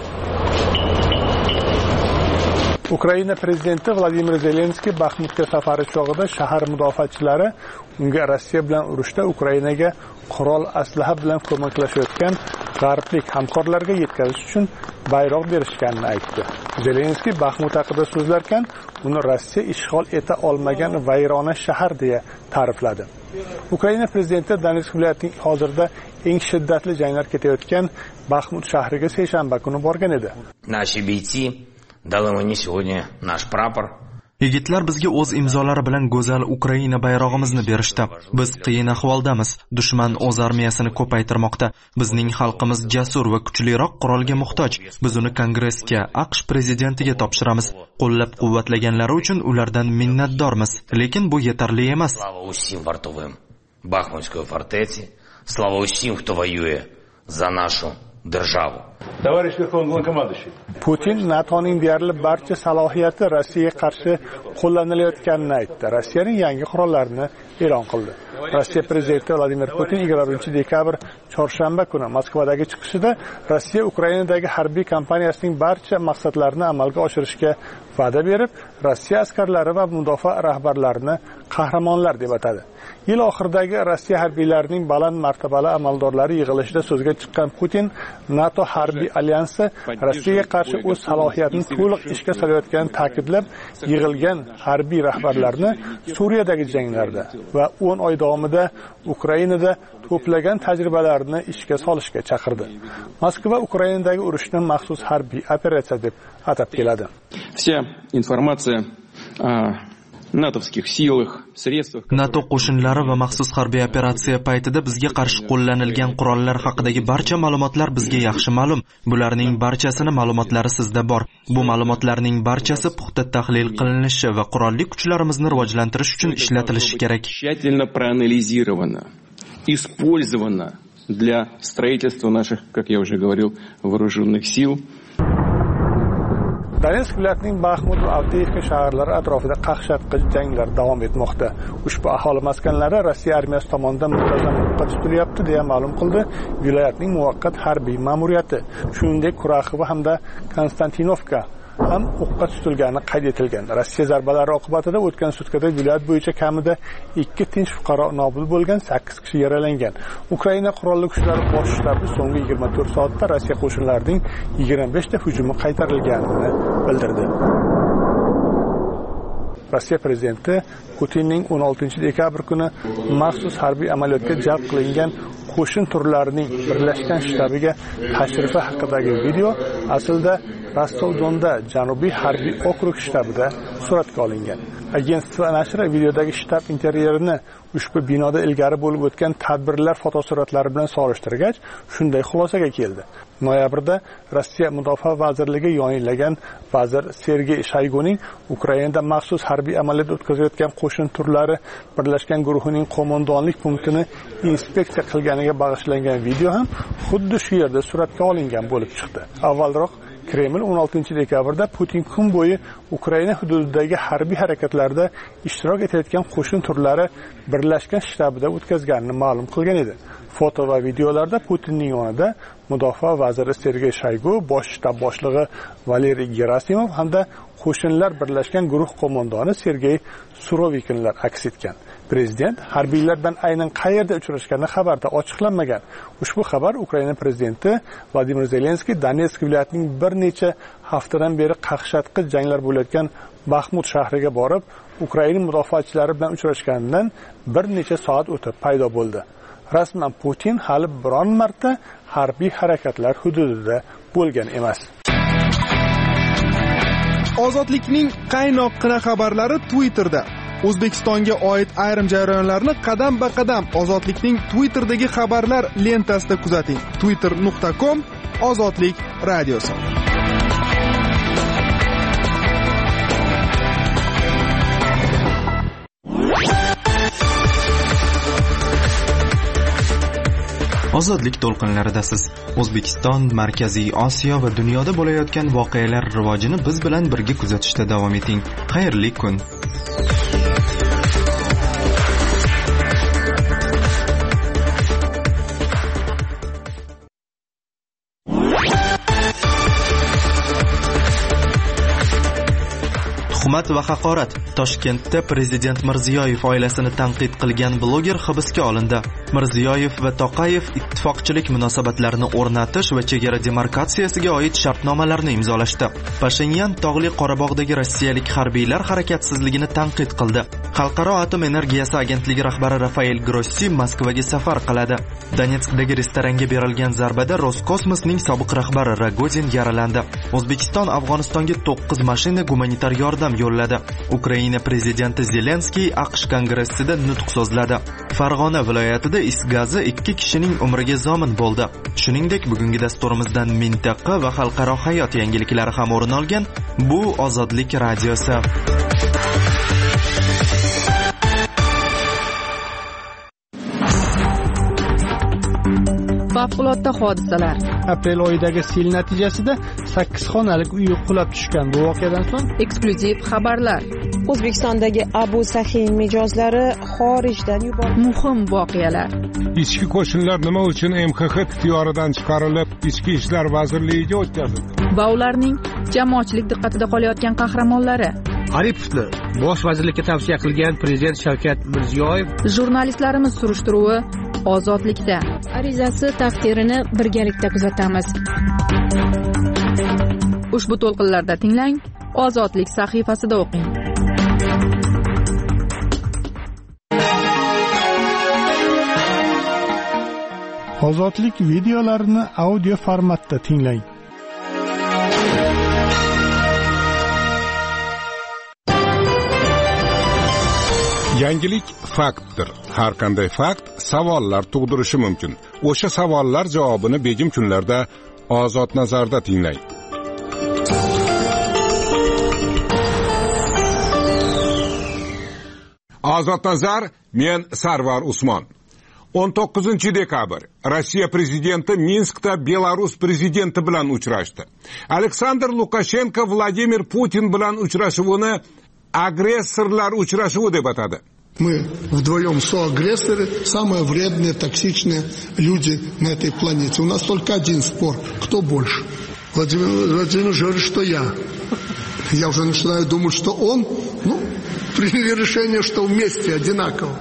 Ukraina prezidenti Vladimir Zelenskiy Baxmutga safari chog'ida shahar mudofaachilari unga Rossiya bilan urushda Ukrainaga qurol aslaha bilan ko'maklashayotgan g'arblik hamkorlarga yetkazish uchun bayroq berishganini aytdi. Zelenskiy Baxmut haqida so'zlarkan, uni Rossiya ishg'ol eta olmagan vayrona shahar deya ta'rifladi. Ukraina prezidenti Donetsk viloyatining hozirda eng shiddatli janglar ketayotgan Baxmut shahriga seshanba kuni borgan edi. Наши бойцы дали мне сегодня наш прапор. Yigitlar bizga o'z imzolari bilan go'zal Ukraina bayrog'imizni berishdi. Biz qiyin ahvoldamiz. Dushman o'z armiyasini ko'paytirmoqda. Bizning xalqimiz jasur va kuchliroq qurolga muhtoj. Biz uni Kongressga, AQSh prezidentiga topshiramiz. Qo'llab-quvvatlaganlari uchun ulardan minnatdormiz, lekin bu yetarli emas. Слава усім вартовим Бахмутської фортеці. Слава усім, хто воює за нашу державу. Товарищ Верховный Главнокомандующий. Putin NATOning deyarli barcha salohiyati Rossiyaga qarshi qo'llanilayotganini aytdi. Rossiyaning yangi qurollarini e'lon qildi. Rossiya prezidenti Vladimir Putin yigirma birinchi dekabr chorshanba kuni Moskvadagi chiqishida Rossiya Ukrainadagi harbiy kampaniyasining barcha maqsadlarini amalga oshirishga va'da berib, Rossiya askarlari va mudofaa rahbarlarini qahramonlar deb atadi. Yil oxiridagi Rossiya harbiylarining baland martabali amaldorlari yig'ilishida so'zga chiqqan Putin NATO harbiy alyansi Rossiyaga qarshi o'z salohiyatini to'liq ishga solayotganini ta'kidlab, yig'ilgan harbiy rahbarlarni Suriyadagi janglarda va o'n oy davomida Ukrainada to'plagan tajribalarini ishga solishga chaqirdi. Moskva Ukrainadagi urushni maxsus harbiy operatsiya deb atab keladi. Вся информация о натовских силах, средствах. NATO qo'shinlari va maxsus harbiy operatsiya paytida bizga qarshi qo'llanilgan qurollar haqidagi barcha ma'lumotlar bizga yaxshi ma'lum. Bularning barchasini ma'lumotlari sizda bor. Bu ma'lumotlarning barchasi puxta tahlil qilinishi va qurolli kuchlarimizni rivojlantirish uchun ishlatilishi kerak. Тщательно проанализировано, использовано для строительства наших, как я уже говорил, вооруженных сил. Donetsk viloyatining Baxmut va Avdiivka shaharlari atrofida qaqshatqich janglar davom etmoqda. Ushbu aholi maskanlari Rossiya armiyasi tomonidan muntazam o'qqa tutilyapti deya ma'lum qildi viloyatning muvaqqat harbiy ma'muriyati. Shuningdek, Kuraxova hamda Konstantinovka ham o'qqa tutilgani qayd etilgan. Rossiya zarbalari oqibatida o'tgan sutkada viloyat bo'yicha kamida ikki tinch fuqaro nobud bo'lgan, sakkiz kishi yaralangan. Ukraina qurolli kuchlari bosh shtabi so'nggi yigirma to'rt soatda Rossiya qo'shinlarining yigirma besh ta hujumi qaytarilganini bildirdi. Rossiya prezidenti Putinning o'n oltinchi dekabr kuni maxsus harbiy amaliyotga jalb qilingan qo'shin turlarining birlashgan shtabiga tashrifi haqidagi video aslida Rostov-Donda Janubiy harbiy okrug shtabida suratga olingan. Agentlik nashri videodagi shtab interyerini ushbu binoda ilgari bo'lib o'tgan tadbirlar fotosuratlari bilan solishtirgach, shunday xulosaga keldi. Noyabrda Rossiya Mudofaa vazirligi yonilagan vazir Sergey Shayguning Ukrainada maxsus harbiy amaliyot o'tkazayotgan qo'shin turlari birlashgan guruhining qo'mondonlik punktini inspeksiya qilganiga bag'ishlangan video ham xuddi shu yerda suratga olingan bo'lib chiqdi. Avvalroq Kreml o'n oltinchi dekabrda Putin kun bo'yi Ukraina hududidagi harbiy harakatlarda ishtirok etayotgan qo'shin turlari birlashgan shtabida o'tkazganini ma'lum qilgan edi. Foto va videolarda Putinning yonida mudofaa vaziri Sergey Shaygu, bosh shtab boshlig'i Valeriy Gerasimov hamda qo'shinlar birlashgan guruh qo'mondoni Sergey Surovikinlar aks etgan. Prezident harbiylardan aynan qayerda uchrashgani xabarda ochiqlanmagan. Ushbu xabar Ukraina prezidenti Vladimir Zelenskiy Donetsk viloyatining bir necha haftadan beri qaqshatqich janglar bo'layotgan Baxmut shahriga borib, Ukraina mudofaachilari bilan uchrashganidan bir necha soat o'tib paydo bo'ldi. Rasman Putin hali biron marta harbiy harakatlar hududida bo'lgan emas. Ozodlikning qaynoqqina xabarlari Twitterda. O'zbekistonga oid ayrim jarayonlarni qadam ba qadam Ozodlikning Twitter'dagi xabarlar lentasida kuzating. twitter nuqta com Ozodlik radiosi. Ozodlik to'lqinlaridasiz. O'zbekiston, Markaziy Osiyo va dunyoda bo'layotgan voqealar rivojini biz bilan birga kuzatishda davom eting. Xayrli kun. Tuhmat va haqorat. Toshkentda Prezident Mirziyoyev oilasini tanqid qilgan bloger hibsga olindi. Mirziyoyev va Toqayev ittifoqchilik munosabatlarini o'rnatish va chegara demarkatsiyasiga oid shartnomalarni imzolashdi. Pashinyan Tog'li Qorabog'dagi rossiyalik harbiylar harakatsizligini tanqid qildi. Xalqaro atom energiyasi agentligi rahbari Rafael Grossi Moskvaga safar qiladi. Donetskdagi restoranga berilgan zarbada Roskosmosning sobiq rahbari Rogozin yaralandi. O'zbekiston Afg'onistonga to'qqiz mashina gumanitar yordam yo'lladi. Ukraina prezidenti Zelenskiy AQSh kongressida nutq so'zladi. Farg'ona viloyatida is gazi ikki kishining umriga zomin bo'ldi. Shuningdek, bugungi dasturimizdan mintaqa va xalqaro hayot yangiliklari ham o'rin olgan. Bu Ozodlik radiosi. Favqulodda hodisalar. Aprel oyidagi sel natijasida sakkiz xonalik uy qulab tushgan. Bu voqeadan so'ng eksklyuziv xabarlar. O'zbekistondagi Abu Sahin mijozlari xorijdan yuborildi. Muhim voqealar. Ichki qo'shinlar nima uchun M X X ixtiyoridan chiqarilib, Ichki ishlar vazirligiga o'tkazildi? Va ularning jamoatchilik diqqatida qolayotgan qahramonlari. Aripovni bosh vazirlikka tavsiya qilgan prezident Shavkat Mirziyoyev. Jurnalistlarimiz surishtiruvi Ozodlikda. Arizasi taqdirini birgalikda kuzatamiz. Ushbu to'lqinlarda tinglang, Ozodlik sahifasida o'qing. Ozodlik videolarini audio formatda tinglang. Yangilik faktdir. Har qanday fakt savollar tug'dirishi mumkin. O'sha savollar javobini begim kunlarda Ozod nazarda tinglang. Ozod nazar, men Sarvar Usmon. o'n to'qqizinchi dekabr Rossiya prezidenti Minskda Belarus prezidenti bilan uchrashdi. Aleksandr Lukashenko Vladimir Putin bilan uchrashuvini agressorlar uchrashuvi deb atadi. Мы вдвоем соагрессоры, самые вредные, токсичные люди на этой планете. У нас только один спор, кто больше. Владимир Владимирович говорит, что я. Я уже начинаю думать, что он, ну, приняли решение, что вместе одинаково.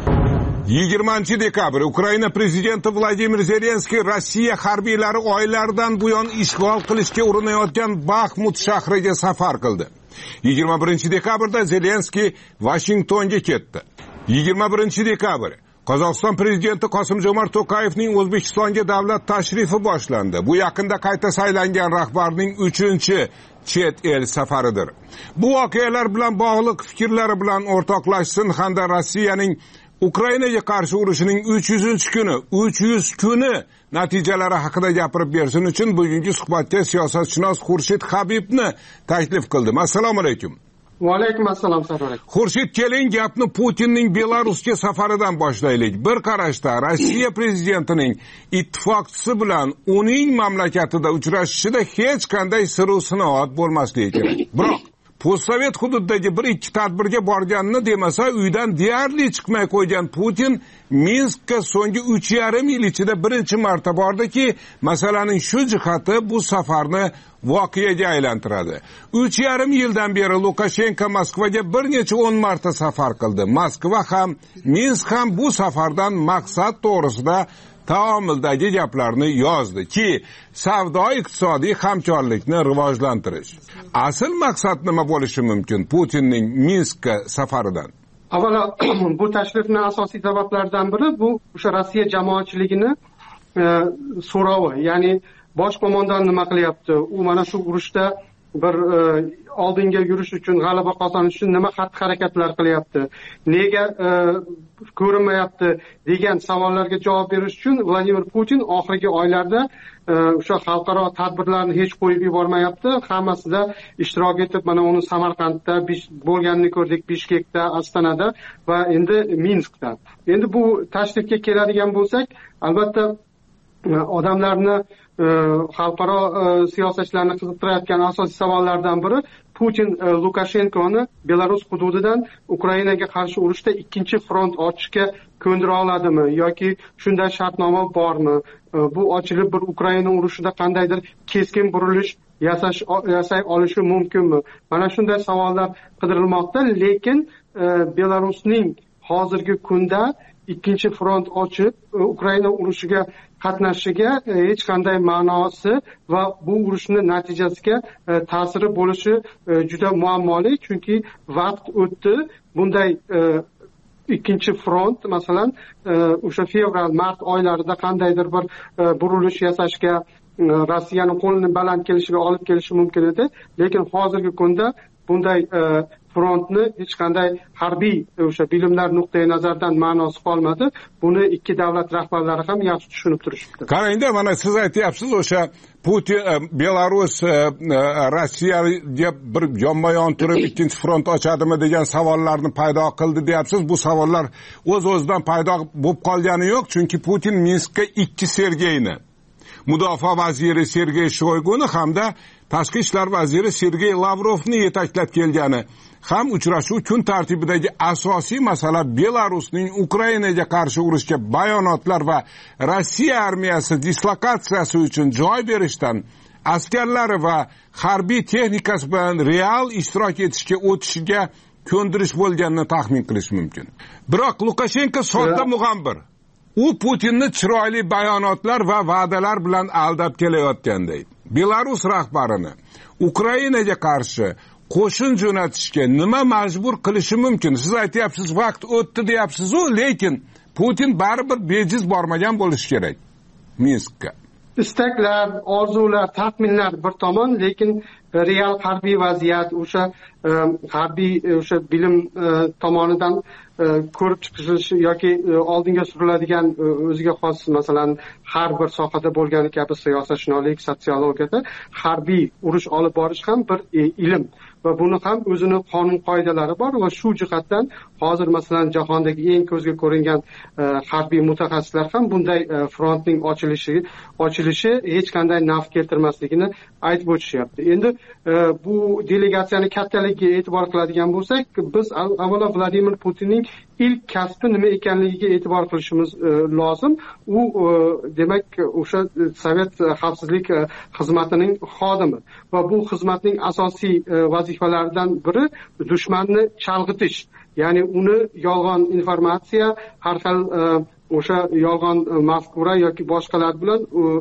yigirmanchi dekabr Ukraina prezidenti Vladimir Zelenskiy Rossiya harbiylari oylardan buyon ishg'ol qilishga urinayotgan Baxmut shahriga safar qildi. yigirma birinchi dekabrda Zelenskiy Vashingtonga ketdi. yigirma birinchi dekabr Qozog'iston prezidenti Qosim-Jomart To'qayevning O'zbekistonga davlat tashrifi boshlandi. Bu yaqinda qayta saylangan rahbarning uchinchi chet el safaridir. Bu voqealar bilan bog'liq fikrlari bilan o'rtoqlashsin hamda Rossiyaning Ukrainaga qarshi urushining uch yuzinchi kuni, uch yuz kuni natijalari haqida gapirib bersin uchun bugungi suhbatga siyosatshunos Xurshid Habibni taklif qildim. Assalomu alaykum. Va alaykum assalom. Xurshid, keling gapni Putinning Belarusga safaridan boshlaylik. Bir qarashda Rossiya prezidentining ittifoqchisi bilan uning mamlakatida uchrashishida hech qanday sir-sinoat bo'lmasligi kerak. Biroq postsovet hududdagi bir ikki tadbirga borganini demasa, uydan deyarli chiqmay qo'ygan Putin Minskka so'nggi uch yarim yil ichida birinchi marta bordiki, masalaning shu jihati bu safarni voqeaga aylantiradi. uch yarim yildan beri Lukashenko Moskvaga bir necha o'n marta safar qildi. Moskva ham, Minsk ham bu safardan maqsad to'g'risida taomildagi gaplarni yozdi ki, savdo iqtisodiy hamkorlikni rivojlantirish. Asl maqsad nima bo'lishi mumkin Putinning Minskka safaridan? Avvalo, bu tashrifning asosiy sabablaridan biri bu o'sha Rossiya jamoatchiligini e, so'rovi, ya'ni bosh qo'mondon nima qilyapti? U mana shu urushda bir oldinga yurish uchun, g'alaba qozonish uchun nima xatti harakatlar qilyapti, nega ko'rinmayapti degan savollarga javob berish uchun Vladimir Putin oxirgi oylarda o'sha xalqaro tadbirlarni hech qo'yib yubormayapti. Hammasida ishtirok etib, mana uni Samarqandda bo'lganini ko'rdik, Bishkekda, Ostonada va endi Minskda. Endi bu tashrifga keladigan bo'lsak, albatta odamlarni, xalqaro siyosatchilarni qiziqtirayotgan asosiy savollardan biri Putin Lukashenkoni Belarus hududidan Ukrainaga qarshi urushda ikkinchi front ochishga ko'ndira oladimi yoki shunday shartnoma bormi? Bu ochilib bir Ukraina urushida qandaydir keskin burilish yasash yasay olishi mumkinmi? Mana shunday savollar qidirilmoqda, lekin Belarusning hozirgi kunda ikkinchi front ochib Ukraina urushiga qatnashishiga hech qanday ma'nosi va bu urushning natijasiga ta'siri bo'lishi juda muammoli, chunki vaqt o'tdi. Bunday ikkinchi front masalan o'sha fevral mart oylarida qandaydir bir burilish yasashga, Rossiyani qo'lini baland kelishiga olib kelishi mumkin edi, lekin hozirgi kunda bunday frontni hech qanday harbiy o'sha bilimlar nuqtai nazaridan ma'nosi qolmadi. Buni ikki davlat rahbarlari ham yaxshi tushunib turishibdi. Qarangda, mana siz aytyapsiz, o'sha Putin Belarus Rossiyaga bir yonma-yon turib ikkinchi front ochadimi degan savollarni paydo qildi deyapsiz. Bu savollar o'z-o'zidan paydo bo'lib qolgani yo'q, chunki Putin Minskka ikki Sergeyni, Mudofaa vaziri Sergey Shoyguni hamda Tashqi ishlar vaziri Sergey Lavrovni yetaklab kelgani ham uchrashuv kun tartibidagi asosiy masala Belarusning Ukrainaga qarshi urushga bayonotlar va Rossiya armiyasi dislokatsiyasi uchun joy berishdan, askarlari va harbiy texnikasi bilan real ishtirok etishga o'tishiga ko'ndirish bo'lganini taxmin qilish mumkin. Biroq Lukashenko sodda mug'ambir. U Putinni chiroyli bayonotlar va va'dalar bilan aldab kelayotganday. Belarus rahbarini Ukrainaga qarshi qo'shin jo'natishga nima majbur qilishi mumkin? Siz aytyapsiz, vaqt o'tdi deyapsiz-ku, lekin Putin baribir bejiz bormagan bo'lishi kerak Minskka. Istaklar, orzular, taxminlar bir tomon, lekin real harbiy vaziyat, o'sha harbiy o'sha bilim tomonidan ko'rib chiqilishi yoki oldinga suriladigan o'ziga xos, masalan, har bir sohada bo'lgani kabi siyosatshunoslik, sotsiologiyada harbiy urush olib borish ham bir ilm va buni ham o'zini qonun qoidalari bor va shu jihatdan hozir masalan jahondagi eng ko'zga ko'ringan harbiy mutaxassislar ham bunday frontning ochilishi ochilishi hech qanday naf keltirmasligini aytib o'tishyapti. Endi bu delegatsiyani kattaligiga e'tibor qiladigan bo'lsak, biz avvalo Vladimir Putinning ilk kasbi nima ekanligiga e'tibor qilishimiz lozim. U demak o'sha Sovet xavfsizlik xizmatining xodimi va bu xizmatning asosiy vazifalaridan biri dushmanni chalg'itish, ya'ni uni yolg'on informatsiya, har xil o'sha yolg'on mafkura yoki boshqalar bilan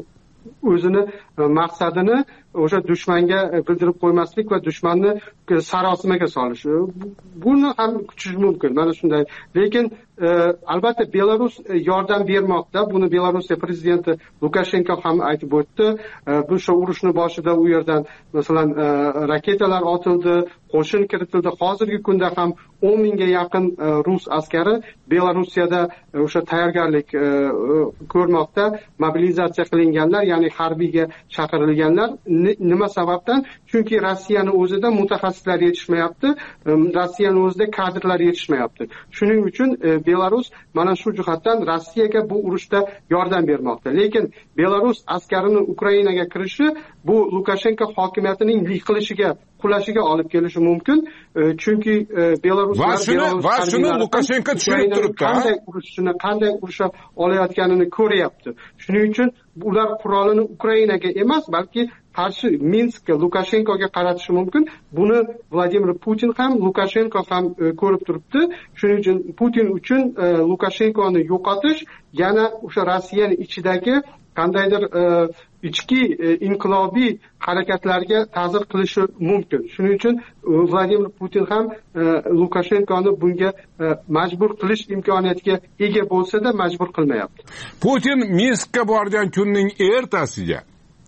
o'zini maqsadini o'sha dushmanga bildirib qo'ymaslik va dushmanni sarosimaga solish. Buni ham kuchish mumkin, mana shunday. Lekin albatta Belarus yordam bermoqda. Buni Belorussiya prezidenti Lukashenko ham aytib o'tdi. Bu shu urushni boshida u yerdan masalan raketalar otildi, qo'shin kiritildi. Hozirgi kunda ham o'n mingga yaqin rus askari Belarusiyada o'sha tayyorgarlik ko'rmoqda. Mobilizatsiya qilinganlar, ya'ni harbiyga chaqirilganlar. Nima sababdan? Chunki Rossiyani o'zida mutaxassislar yetishmayapti, Rossiyani o'zida kadrlar yetishmayapti. Shuning uchun Belarus mana shu jihatdan Rossiyaga bu urushda yordam bermoqda. Lekin Belarus askarining Ukrainaga kirishi bu Lukashenko hokimiyatining yiqilishiga, qulashiga olib kelishi mumkin. Chunki Belarus va shuni va shuni Lukashenko tushunib turibdi. Qanday urushni, qanday urusha olayotganini ko'ryapti. Shuning uchun ular qurolini Ukrainaga emas, balki qarshi Minskka, Lukashenkoga qaratishi mumkin. Buni Vladimir Putin ham, Lukashenko ham ko'rib turibdi. Shuning uchun Putin uchun Lukashenkoni yo'qotish yana o'sha Rossiyaning ichidagi qandaydir ichki inqilobiy harakatlarga ta'sir qilishi mumkin. Shuning uchun Vladimir Putin ham Lukashenkoni bunga majbur qilish imkoniyatiga ega bo'lsa-da majbur qilmayapti. Putin Minskka borgan kunning ertasiga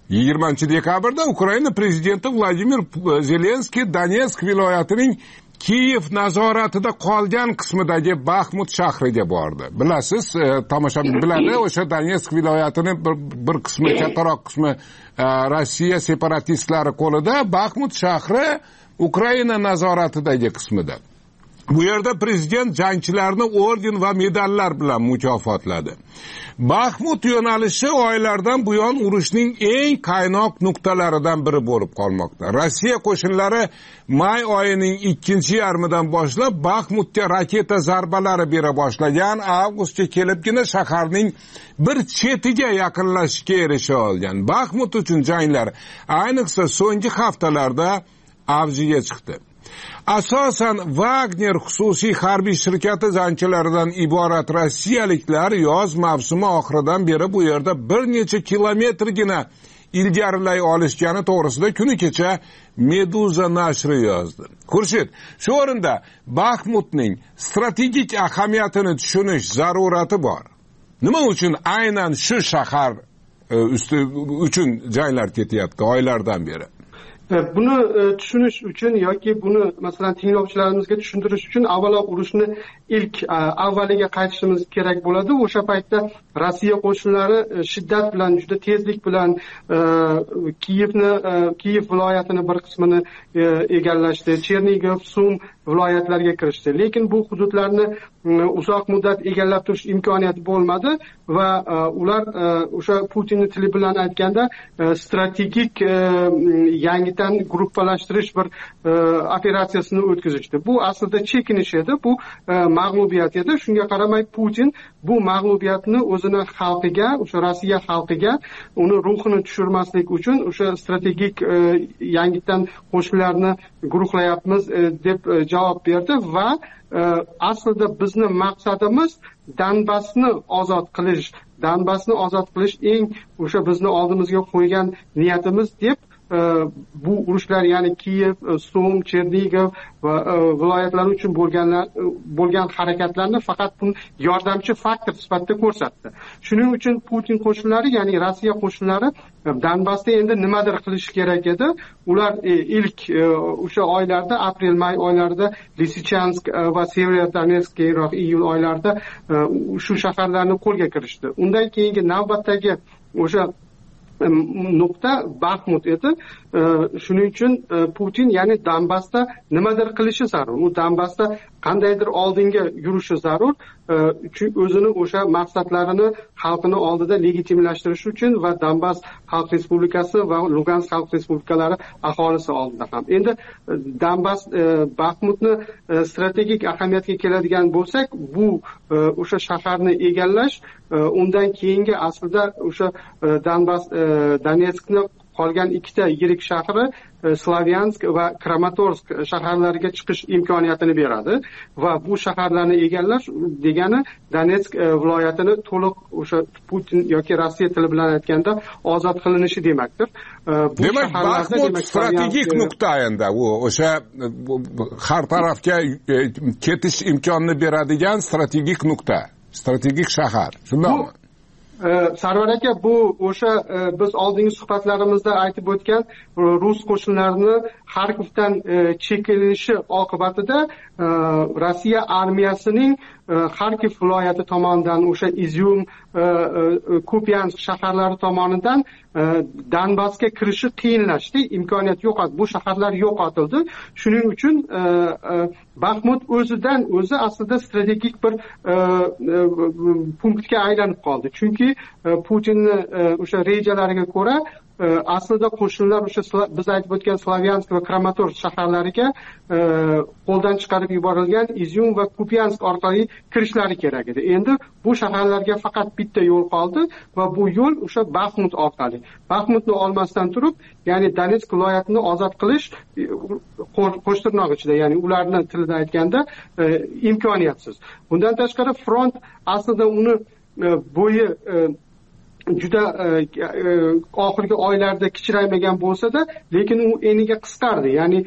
yigirmanchi dekabrda Ukraina prezidenti Vladimir Zelenskiy Donetsk viloyatining Kiyev nazoratida qolgan qismidagi Baxmut shahriga bordi. Bilasiz, tomoshabin biladi, o'sha Donetsk viloyatining bir, bir qismi, kattaroq qismi Rossiya separatistlari qo'lida, Baxmut shahri Ukraina nazoratidagi qismida. Bu yerda prezident jangchilarni orden va medallar bilan mukofotladi. Baxmut yo'nalishi oylardan buyon urushning eng qaynoq nuqtalaridan biri bo'lib qolmoqda. Rossiya qo'shinlari may oyining ikkinchi yarmidan boshlab Baxmutga raketa zarbalari bera boshlagan, avgustga kelibgina shaharning bir chetiga yaqinlashishga erisha olgan. Baxmut uchun janglar ayniqsa so'nggi haftalarda avjiga chiqdi. Asosan Wagner xususiy harbiy shirkati jangchilaridan iborat rossiyaliklar yoz mavsumi oxiridan beri bu yerda bir necha kilometrgina ilgarilay olishgani to'g'risida kuni kecha Meduza nashri yozdi. Xurshid, shu o'rinda Baxmutning strategik ahamiyatini tushunish zarurati bor. Nima uchun aynan shu shahar usti uchun janglar ketyapti oylardan beri? Buni tushunish uchun yoki buni masalan tinglovchilarimizga tushuntirish uchun avvalo urushni ilk avvaliga qaytishimiz kerak bo'ladi. O'sha paytda Rossiya qo'shinlari shiddat bilan, juda tezlik bilan Kiyevni, Kiyev viloyatini bir qismini egallashdi. Chernigov, Sum viloyatlarga kirishdi. Lekin bu hududlarni uzoq muddat egallab turish imkoniyati bo'lmadi va ular o'sha Putinning tili bilan aytganda strategik yangi gruppalashtirish bir operatsiyasini o'tkazishdi. Bu aslida chekinish edi, bu mag'lubiyat edi. Shunga qaramay Putin bu mag'lubiyatni o'zini xalqiga, o'sha Rossiya xalqiga uni ruhini tushirmaslik uchun o'sha strategik yangitdan qo'shinlarni guruhlayapmiz deb javob berdi va aslida bizni maqsadimiz Donbassni ozod qilish, Donbassni ozod qilish eng o'sha bizni oldimizga qo'ygan niyatimiz deb bu urushlar, ya'ni Kiyev, Sum, Chernigov va viloyatlari uchun bo'lganlar bo'lgan harakatlarni faqat bun yordamchi faktor sifatida ko'rsatdi. Shuning uchun Putin qo'shinlari, ya'ni Rossiya qo'shinlari Donbassda endi nimadir qilish kerak edi. Ular ilk o'sha oylarda, aprel-may oylarida Lysychansk va Severodonetsk, keyinroq iyul oylarida shu shaharlarni qo'lga kirishdi. Undan keyingi navbatdagi o'sha nuqta Baxmut edi. Shuning uchun Putin, ya'ni Donbassda nimadir qilishi zarur. U Donbassda qandaydir oldinga yurishi zarur. Chunki o'zini o'sha maqsadlarini xalqini oldida legitimlashtirish uchun va Donbass Xalq Respublikasi va Lugansk Xalq Respublikalari aholisi oldida ham. Endi Donbass, Baxmutni strategik ahamiyatga keladigan bo'lsak, bu o'sha shaharni egallash, undan keyingi aslida o'sha Donbass, Donetskni qolgan ikkita yirik shahri Slavyansk va Kramatorsk shaharlariga chiqish imkoniyatini beradi va bu shaharlarni egallash degani Donetsk viloyatini to'liq o'sha Putin yoki Rossiya tili bilan aytganda ozod qilinishi demakdir. Bu demak, Baxmut strategik nuqta endi u o'sha har tarafga ketish imkonini beradigan strategik nuqta, strategik shahar. Shundaymi? Sarvar aka, bu o'sha biz oldingi suhbatlarimizda aytib o'tgan rus qo'shinlarini Xarkovdan chekinishi oqibatida Rossiya armiyasining Xarkov viloyati tomonidan, o'sha Izyum, Kupyansk shaharlari tomonidan Donbassga kirishi qiyinlashdi, imkoniyat yo'qoldi, bu shaharlar yo'qotildi. Shuning uchun Baxmut o'zidan o'zi aslida strategik bir punktga aylanib qoldi. Chunki Putinning o'sha rejalariga ko'ra aslida qo'shinlar o'sha biz aytib o'tgan Slavyansk va Kramatorsk shaharlariga qo'ldan chiqarib yuborilgan Izyum va Kupyansk orqali kirishlari kerak edi. Endi bu shaharlarga faqat bitta yo'l qoldi va bu yo'l o'sha Baxmut orqali. Baxmutni olmasdan turib, ya'ni Donetsk viloyatini ozod qilish qo'shtirnoq ichida, ya'ni ularning tilida aytganda imkoniyatsiz. Bundan tashqari front aslida uni bo'yi juda oxirgi oylarda kichraymagan bo'lsa-da, lekin u eniga qisqardi. Ya'ni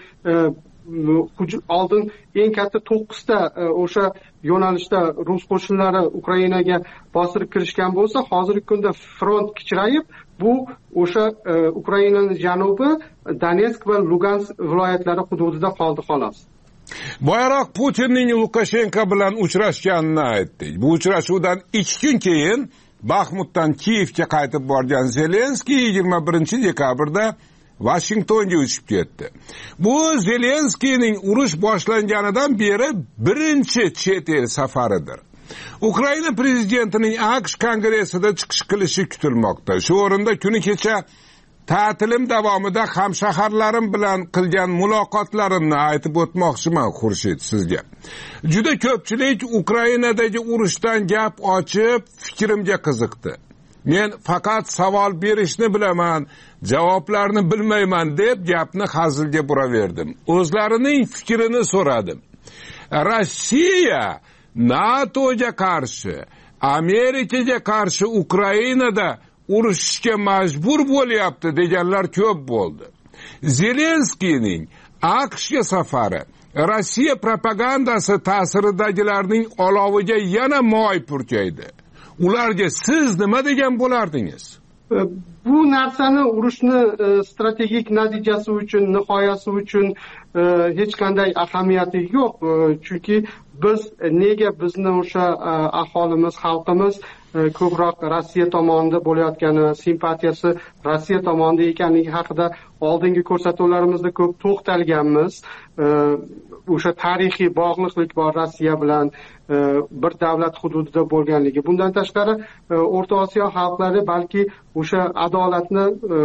oldin eng katta to'qqizta o'sha yo'nalishda rus qo'shinlari Ukrainaga bostirib kirishgan bo'lsa, hozirgi kunda front kichrayib, bu o'sha Ukrainaning janubi Donetsk va Lugansk viloyatlari hududida qoldi xolos. Boyaroq Putinning Lukashenko bilan uchrashganini aytdik. Bu uchrashuvdan ikki kun keyin Baxmutdan Kiyevga qaytib borgan Zelenskiy yigirma birinchi dekabrda Washingtonga uchib ketdi. Bu Zelenskiyning urush boshlanganidan beri birinchi chet el safaridir. Ukraina prezidentining AQSh kongressida chiqish qilishi kutilmoqda. Shu o'rinda kuni kecha ta'tilim davomida hamshaharlarim bilan qilgan muloqotlarimni aytib o'tmoqchiman Xurshid sizga. Juda ko'pchilik Ukrainadagi urushdan gap ochib, fikrimga qiziqdi. Men faqat savol berishni bilaman, javoblarni bilmayman deb gapni hazilga buraverdim. O'zlarining fikrini so'radim. Rossiya NATOga qarshi, Amerikaga qarshi Ukrainada urushishga majbur bo'lyapti deganlar ko'p bo'ldi. Zelenskiyning AQShga safari Rossiya propagandasi ta'siridagilarning oloviga yana moy purkaydi. Ularga siz nima degan bo'lardingiz? Bu narsani urushni strategik natijasi uchun, nihoyasi uchun hech qanday ahamiyati yo'q. Chunki biz nega bizni o'sha aholimiz, xalqimiz ko'proq Rossiya tomonida bo'layotgani, simpatiyasi Rossiya tomonida ekanligi haqida oldingi ko'rsatuvlarimizda ko'p to'xtalganmiz. O'sha tarixiy bog'liqlik bor Rossiya bilan, bir davlat hududida bo'lganligi. Bundan tashqari O'rta Osiyo xalqlari balki o'sha adolatni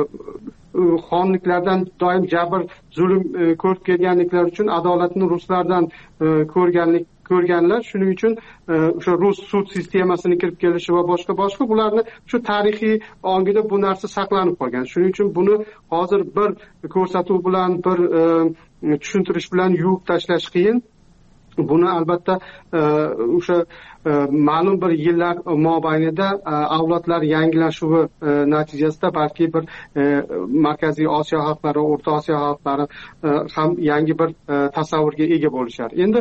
xonliklardan doim jabr, zulm ko'rib kelganliklari uchun adolatni ruslardan ko'rganlik ko'rganlar, shuning uchun o'sha rus sud sistemasini kirib kelishi va boshqa boshqa bularni shu tarixiy ongida bu narsa saqlanib qolgan. Shuning uchun buni hozir bir ko'rsatuv bilan, bir tushuntirish bilan yuvib tashlash qiyin. Buni albatta o'sha ma'lum bir yillar mobaynida avlodlar yangilashuvi natijasida balki bir Markaziy Osiyo xalqlari, O'rta Osiyo xalqlari ham yangi bir tasavvurga ega bo'lishar. Endi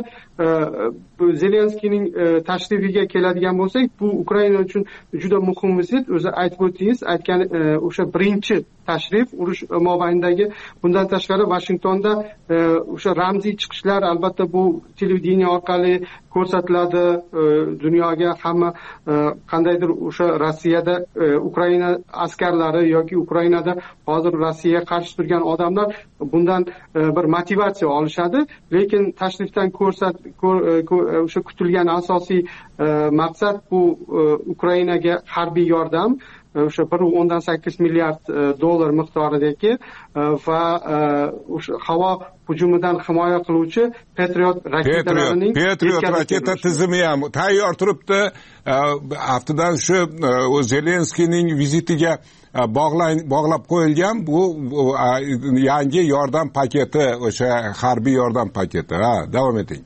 Zelenskiyning tashrifiga keladigan bo'lsak, bu Ukraina uchun juda muhim vizit. O'zi aytib o'tdingiz, aytgan o'sha birinchi tashrif urush mobaynidagi. Bundan tashqari Washingtonda o'sha ramziy chiqishlar albatta bu televideniya orqali ko'rsatiladi. Dunyoga hamma qandaydir o'sha Rossiyada Ukraina askarlari yoki Ukrainada hozir Rossiyaga qarshi turgan odamlar bundan bir motivatsiya olishadi. Lekin tashrifdan ko'rsat o'sha kutilgan asosiy maqsad bu Ukrainaga harbiy yordam. O'sha bir o'ndan sakkiz milliard dollar miqdoridagi va o'sha havo hujumidan himoya qiluvchi Patriot raketalarining Patriot raketa tizimi ham tayyor turibdi. Haftadan shu Zelenskiyning vizitiga bog'lab qo'yilgan bu yangi yordam paketi, o'sha harbiy yordam paketi. Ha, davom eting.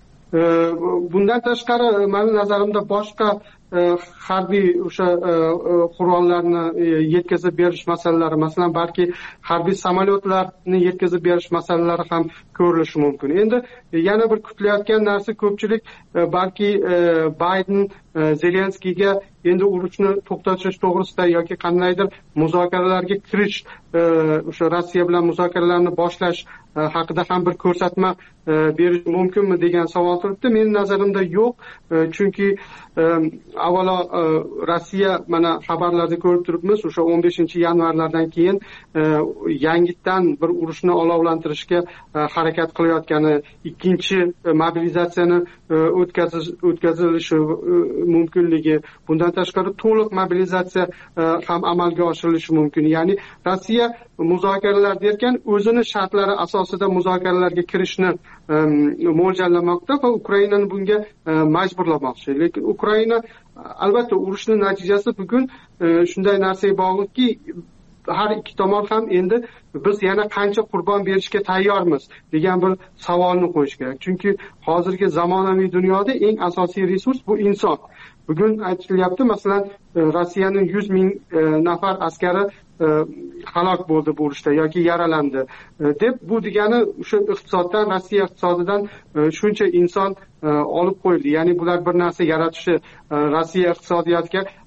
Bundan tashqari meni nazarimda boshqa harbiy o'sha qurollarni yetkazib berish masalalari, masalan balki harbiy samolyotlarni yetkazib berish masalalari ham ko'rilishi mumkin. Endi yana bir kutilayotgan narsa, ko'pchilik balki Bayden Zelenskiyga endi urushni to'xtatish to'g'risida yoki qandaydir muzokaralarga kirish, o'sha Rossiya bilan muzokaralarni boshlash haqida ham bir ko'rsatma berish mumkinmi degan savol turibdi. Mening nazarimda yo'q, chunki avvalo Rossiya mana xabarlarda ko'rib turibmiz, o'sha o'n beshinchi yanvarlardan keyin yangitdan bir urushni olovlantirishga harakat qilayotgani, ikkinchi mobilizatsiyani o'tkazish o'tkazilishi mumkinligi, bundan tashqari to'liq mobilizatsiya ham amalga oshirilishi mumkin. Ya'ni Rossiya muzokaralar derkan o'zini shartlari asosida muzokaralarga kirishni mo'ljallamoqda va Ukrainani bunga majburlamoqchi. Lekin Ukraina albatta urushning natijasi bugun shunday narsaga bog'liqki, har ikki tomon ham endi biz yana qancha qurbon berishga tayyormiz degan bir savolni qo'yish kerak. Chunki hozirgi zamonaviy dunyoda eng asosiy resurs bu inson. Bugun aytilyapti, masalan, Rossiyaning yuz ming nafar askari halok bo'ldi bu urushda yoki yaralandi deb, bu degani o'sha iqtisoddan, Rossiya iqtisodidan shuncha inson olib qo'yildi. Ya'ni bular bir narsa yaratishi, Rossiya iqtisodiyotiga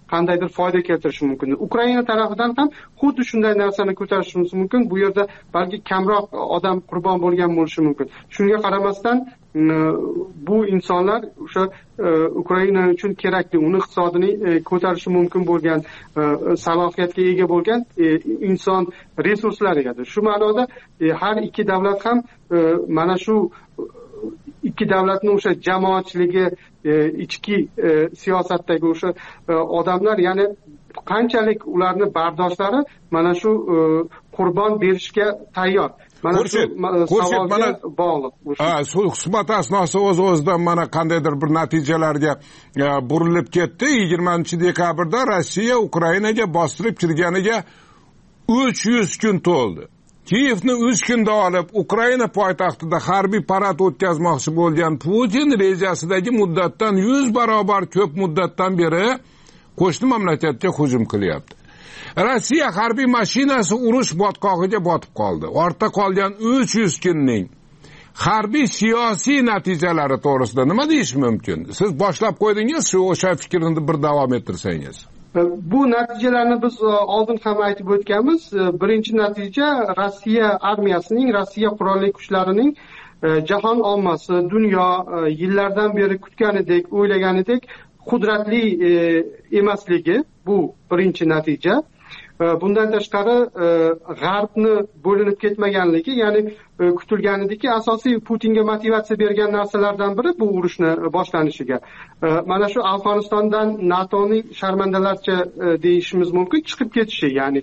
qandaydir foyda keltirishi mumkin. Ukraina tarafidan ham xuddi shunday narsani ko'tarishimiz mumkin. Bu yerda balki kamroq odam qurbon bo'lgan bo'lishi mumkin. Shunga qaramasdan bu insonlar o'sha Ukraina uchun kerakli, uni iqtisodini ko'tarishi mumkin bo'lgan, salohiyatga ega bo'lgan inson resurslari edi. Shu ma'noda har ikki davlat ham mana shu ikki davlatning o'sha jamoatchiligi, ichki siyosatdagi o'sha odamlar, ya'ni qanchalik ularni bardoshlari mana shu qurbon berishga tayyor. Mana shu savolga bog'liq. Ha, suhbat asnosi o'z-o'zidan mana qandaydir bir natijalarga burilib ketdi. yigirmanchi dekabrda Rossiya Ukrainaga bostirib kirganiga uch yuz kun to'ldi. Kiyevni uch kunda olib, Ukraina poytaxtida harbiy parad o'tkazmoqchi bo'lgan Putin rejasidagi muddatdan yuz barobar ko'p muddatdan beri qo'shni mamlakatga hujum qilyapti. Rossiya harbiy mashinasi urush botqog'iga botib qoldi. Ortda qolgan uch yuz kunning harbiy siyosiy natijalari to'g'risida nima deyish mumkin? Siz boshlab qo'ydingiz, shu o'sha fikrni bir davom ettirsangiz. Bu natijalarni biz oldin ham aytib o'tganmiz. Birinchi natija Rossiya armiyasining, Rossiya qurolli kuchlarining jahon ommasi, dunyo yillardan beri kutganidek, o'ylaganidek qudratli emasligi, bu birinchi natija. Bundan tashqari g'arbni bo'linib ketmaganligi, ya'ni kutilganidiki asosiy Putinga motivatsiya bergan narsalardan biri bu urushni boshlanishiga. Mana shu Afg'onistondan NATOning sharmandalarcha deyishimiz mumkin chiqib ketishi, ya'ni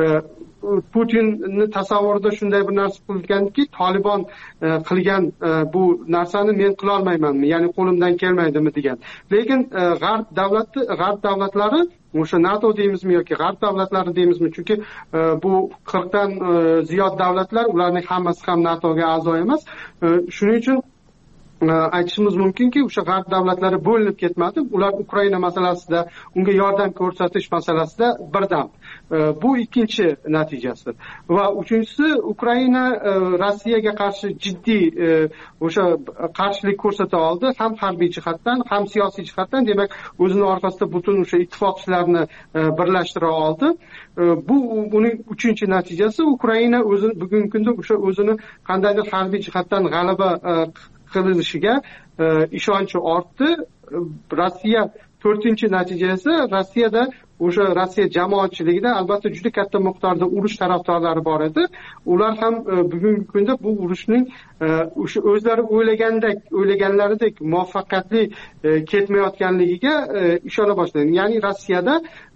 Putinni tasavvurida shunday bir narsa qilinganki, Taliban qilgan bu narsani men qila olmaymanmi, ya'ni qo'limdan kelmaydimi degan. Lekin g'arb davlati, g'arb davlatlari, o'sha NATO deymizmi yoki g'arb davlatlari deymizmi, chunki bu qirqdan ziyod davlatlar, ularning hammasi ham NATOga a'zo emas. Shuning uchun aytishimiz mumkinki, o'sha g'arb davlatlari bo'linib ketmadi. Ular Ukraina masalasida, unga yordam ko'rsatish masalasida birdam. Bu ikkinchi natijasi. Va uchinchisi, Ukraina Rossiyaga qarshi jiddiy o'sha qarshilik ko'rsata oldi, ham harbiy jihatdan, ham siyosiy jihatdan. Demak, o'zini orqasida butun o'sha ittifoqchilarni birlashtira oldi. Bu uning uchinchi natijasi. Ukraina o'zi bugungi kunda o'sha o'zini qandaydir harbiy jihatdan g'alaba qilinishiga ishonchi ortdi. Rossiya to'rtinchi natijasi, Rossiyada o'sha Rossiya jamoatchiligida albatta juda katta miqdorda urush tarafdorlari bor edi. Ular ham bugungi kunda bu urushning o'sha o'zlari o'ylagandek, o'ylaganlaridek muvaffaqiyatli ketmayotganligiga ishona boshladi. Ya'ni Rossiyada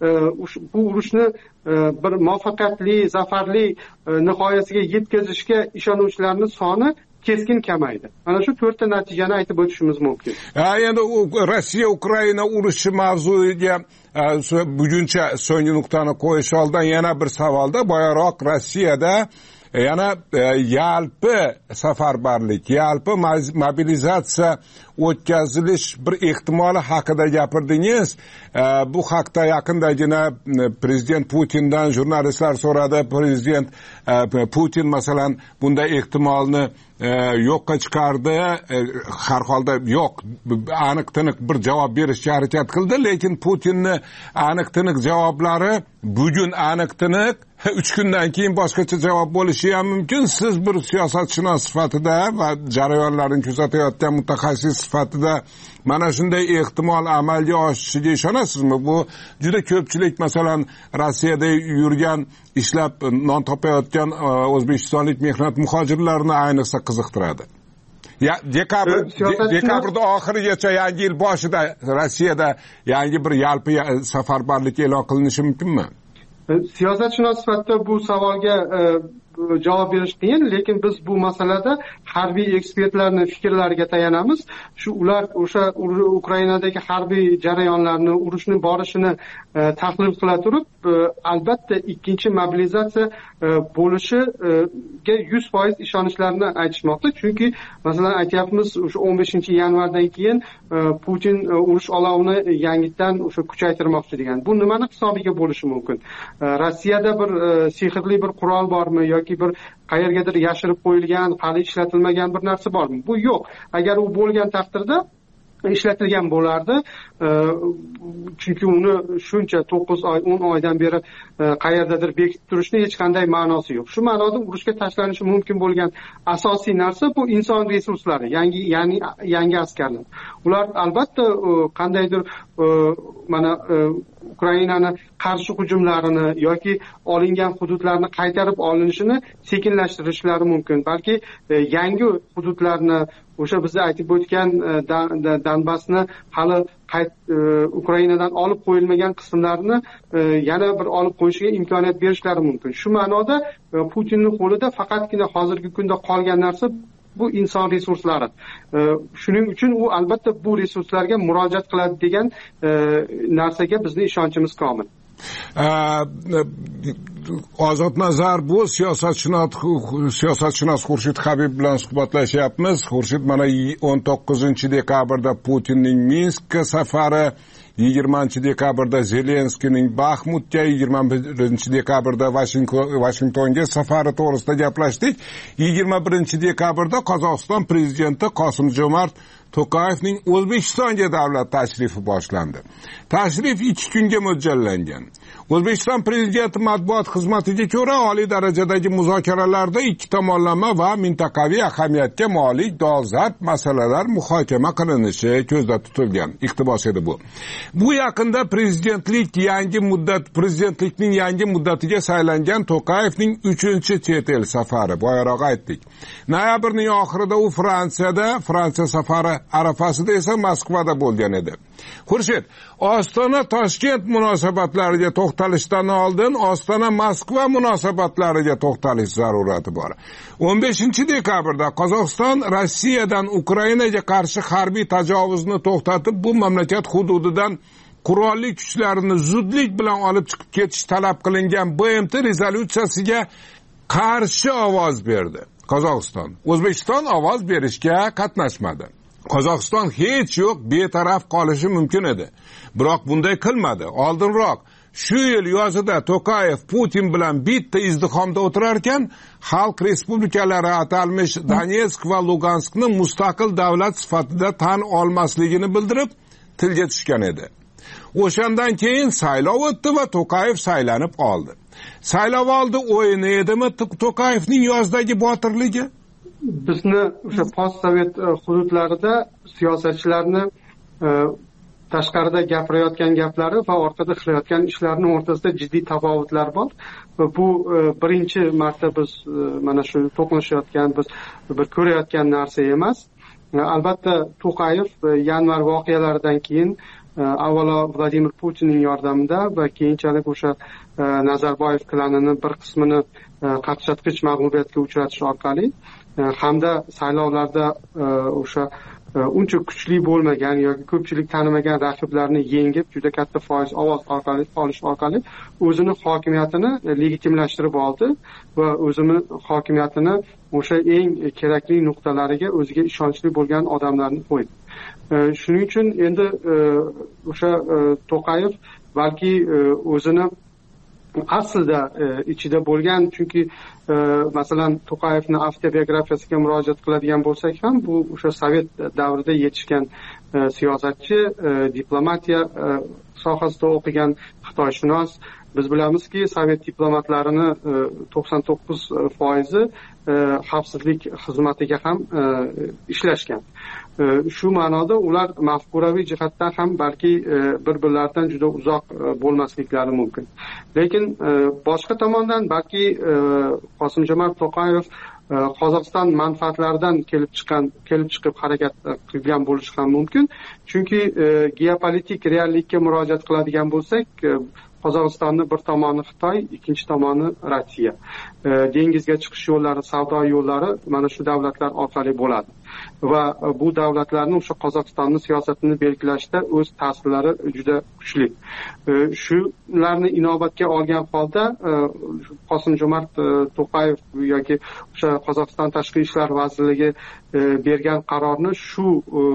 bu urushni bir muvaffaqiyatli, zafarli nihoyasiga yetkazishga ishonuvchilarning soni keskin kamaydi. Mana shu to'rtta natijani aytib o'tishimiz mumkin. Ha, endi Rossiya Ukraina urushi mavzuiga buguncha so'nggi nuqtani qo'yish oldidan yana bir savolda, boyaroq Rossiyada yana yalpi safarbarlik, yalpi mobilizatsiya o'tkazilish bir ehtimoli haqida gapirdingiz. Bu haqda yaqindagina prezident Putindan jurnalistlar so'radi. Prezident Putin masalan bunday ehtimolni yo'qqa chiqardi. Har holda yo'q, aniq tiniq bir javob berishga harakat qildi, lekin Putinni aniq tiniq javoblari bugun aniq tiniq, uch kundan keyin boshqacha javob bo'lishi ham mumkin. Siz bir siyosatshunos sifatida va jarayonlarni kuzatayotgan mutaxassis sifatida mana shunday ehtimol amalga oshishiga ishonasizmi? Bu juda ko'pchilik masalan Rossiyada yurgan, ishlab non topayotgan o'zbekistonlik mehnat muhojirlarini ayniqsa qiziqtiradi. Ya dekabr dekabrda oxirigacha, yangi yil boshida Rossiyada yangi bir yalpi safarbarlik e'lon qilinishi mumkinmi? Siyosatshunos sifatida bu savolga javob berish qiyin, lekin biz bu masalada harbiy ekspertlarning fikrlariga tayanamiz. Shu ular o'sha Ukrainadagi harbiy jarayonlarni, urushning borishini tahlil qila turib, albatta ikkinchi mobilizatsiya bo'lishiga yuz foiz ishonishlarini aytishmoqda. Chunki masalan aytyapmiz, o'sha o'n beshinchi yanvardan keyin Putin urush olovini yangitdan o'sha kuchaytirmoqchi degan. Bu nimani hisobiga bo'lishi mumkin? Rossiyada bir sehrli bir qurol bormi yoki bir qayergadir yashirib qo'yilgan, hali ishlatilmagan bir narsa bormi? Bu yo'q. Agar u bo'lgan taqdirda ishlatilgan bo'lardi, chunki uni shuncha to'qqiz oy o'n oydan beri qayerdadir bekitib turishni hech qanday ma'nosi yo'q. Shu ma'noda urushga tashlanishi mumkin bo'lgan asosiy narsa bu inson resurslari, yangi ya'ni yangi askarlar. Ular albatta qandaydir mana Ukrainani qarshi hujumlarini yoki olingan hududlarni qaytarib olinishini sekinlashtirishlari mumkin. Balki yangi hududlarni, o'sha biz aytib o'tgan Donbassni hali Ukrainadan olib qo'yilmagan qismlarini yana bir olib qo'yishga imkoniyat berishlari mumkin. Shu ma'noda Putinning qo'lida faqatgina hozirgi kunda qolgan narsa bu inson resurslari. Shuning uchun u albatta bu resurslarga murojaat qiladi degan narsaga bizning ishonchimiz komil. Ozodnazar bu siyosatshunos siyosatshunos Xurshid Habib bilan suhbatlashyapmiz. Xurshid, mana o'n to'qqizinchi dekabrda Putinning Minskka safari, yigirmanchi dekabrda Zelenskiyning Baxmutga, yigirma birinchi dekabrda Vashingtonga safari to'g'risida gaplashdik. yigirma birinchi dekabrda Qozog'iston prezidenti Qosim-Jomart To'qayevning O'zbekistonga davlat tashrifi boshlandi. Tashrif ikki kunga mo'ljallangan. O'zbekiston prezidenti matbuot xizmatiga ko'ra, oliy darajadagi muzokaralarda ikki tomonlama va mintaqaviy ahamiyatga molik dolzarb masalalar muhokama qilinishi ko'zda tutilgan. Iqtibos edi bu. Bu yaqinda prezidentlik yangi muddat prezidentlikning yangi muddatiga saylangan To'qayevning uchinchi chet el safari. Boyaroq aytdik. Noyabrning oxirida u Fransiyada, Fransiya safari arafasida esa Moskvada bo'lgan edi. Xurshid, Ostona-Toshkent munosabatlariga to'xtalishdan oldin Ostona-Moskva munosabatlariga to'xtalish zarurati bor. o'n beshinchi dekabrda Qozog'iston Rossiyadan Ukrainaga qarshi harbiy tajovuzni to'xtatib, bu mamlakat hududidan qurolli kuchlarini zudlik bilan olib chiqib ketish talab qilingan B M T rezolyutsiyasiga qarshi ovoz berdi. Qozog'iston, O'zbekiston ovoz berishga qatnashmadi. Qozog'iston hech yo'q betaraf qolishi mumkin edi. Biroq bunday qilmadi. Oldinroq shu yil yozida To'qayev Putin bilan bitta izdihomda o'tirar ekan, xalq respublikalari atalmish Donetsk va Luganskni mustaqil davlat sifatida tan olmasligini bildirib tilga tushgan edi. O'shandan keyin saylov o'tdi va To'qayev saylanib oldi. Saylov oldi o'yini edimi To'qayevning yozdagi botirligi? Bizni o'sha post-sovet hududlarida siyosatchilarni tashqarida gapirayotgan gaplari va orqada qilayotgan ishlarining o'rtasida jiddiy tafovutlar bor. Bu birinchi marta biz mana shu to'qnashayotgan, biz bir ko'rayotgan narsa emas. Albatta To'qayev yanvar voqealaridan keyin avvalo Vladimir Putinning yordamida va keyinchalik o'sha Nazarboyev klanini bir qismini qaqshatqich mag'lubiyatga uchratish orqali hamda saylovlarda o'sha uncha kuchli bo'lmagan yoki ko'pchilik tanimagan raqiblarni yengib juda katta foiz ovoz orqali olish orqali o'zini hokimiyatini legitimlashtirib oldi va o'zini hokimiyatini o'sha eng kerakli nuqtalariga o'ziga ishonchli bo'lgan odamlarni qo'ydi. Shuning uchun endi o'sha To'qayev balki o'zini aslida ichida bo'lgan, chunki masalan To'qayevning avtobiografiyasiga murojaat qiladigan bo'lsak ham, bu o'sha sovet davrida yetishgan siyosatchi, diplomatiya sohasida o'qigan xitoyshunos. Biz bilamizki, sovet diplomatlarini to'qson to'qqiz foizi xavfsizlik xizmatiga ham ishlashgan. Shu ma'noda ular mafkuraviy jihatdan ham balki bir-birlaridan juda uzoq bo'lmasliklari mumkin. Lekin boshqa tomondan balki Qosim-Jomart To'qayev Qozog'iston manfaatlaridan kelib chiqqan, kelib chiqib harakat qilgan bo'lishi ham mumkin. Chunki geopolitik reallikka murojaat qiladigan bo'lsak, Qozog'istonni bir tomoni Xitoy, ikkinchi tomoni Rossiya. Dengizga chiqish yo'llari, savdo yo'llari mana shu davlatlar orqali bo'ladi. Va bu davlatlarning o'sha Qozog'istonning siyosatini belgilashda o'z ta'sirlari juda kuchli. Shularni inobatga olgan holda Qosim-Jomart To'qayev yoki o'sha Qozog'iston tashqi ishlar vazirligi bergan qarorni shu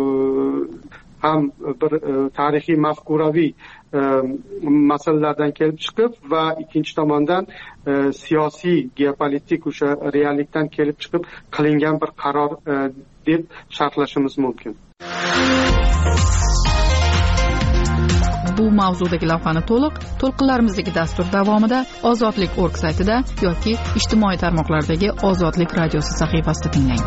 ham bir tarixiy mafkuraviy masalalardan kelib chiqib va ikkinchi tomondan siyosiy geopolitik o'sha reallikdan kelib chiqib qilingan bir qaror deb sharhlashimiz mumkin. mavzudagi lavhani to'liq to'lqinlarimizdagi dastur davomida ozodlik nokta org saytida yoki ijtimoiy tarmoqlardagi Ozodlik radiosi sahifasida tinglang.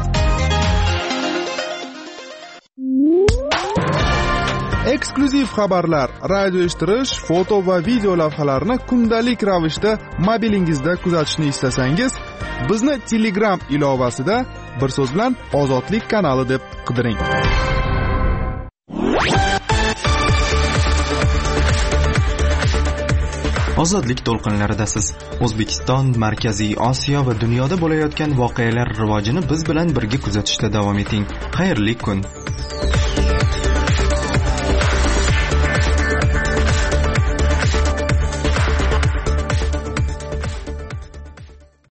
Eksklyuziv xabarlar, radio eshittirish, foto va video lavhalarni kundalik ravishda mobilingizda kuzatishni istasangiz, bizni Telegram ilovasida bir so'z bilan Ozodlik kanali deb qidiring. Ozodlik to'lqinlaridasiz. O'zbekiston, Markaziy Osiyo va dunyoda bo'layotgan voqealar rivojini biz bilan birga kuzatishda davom eting. Xayrli kun.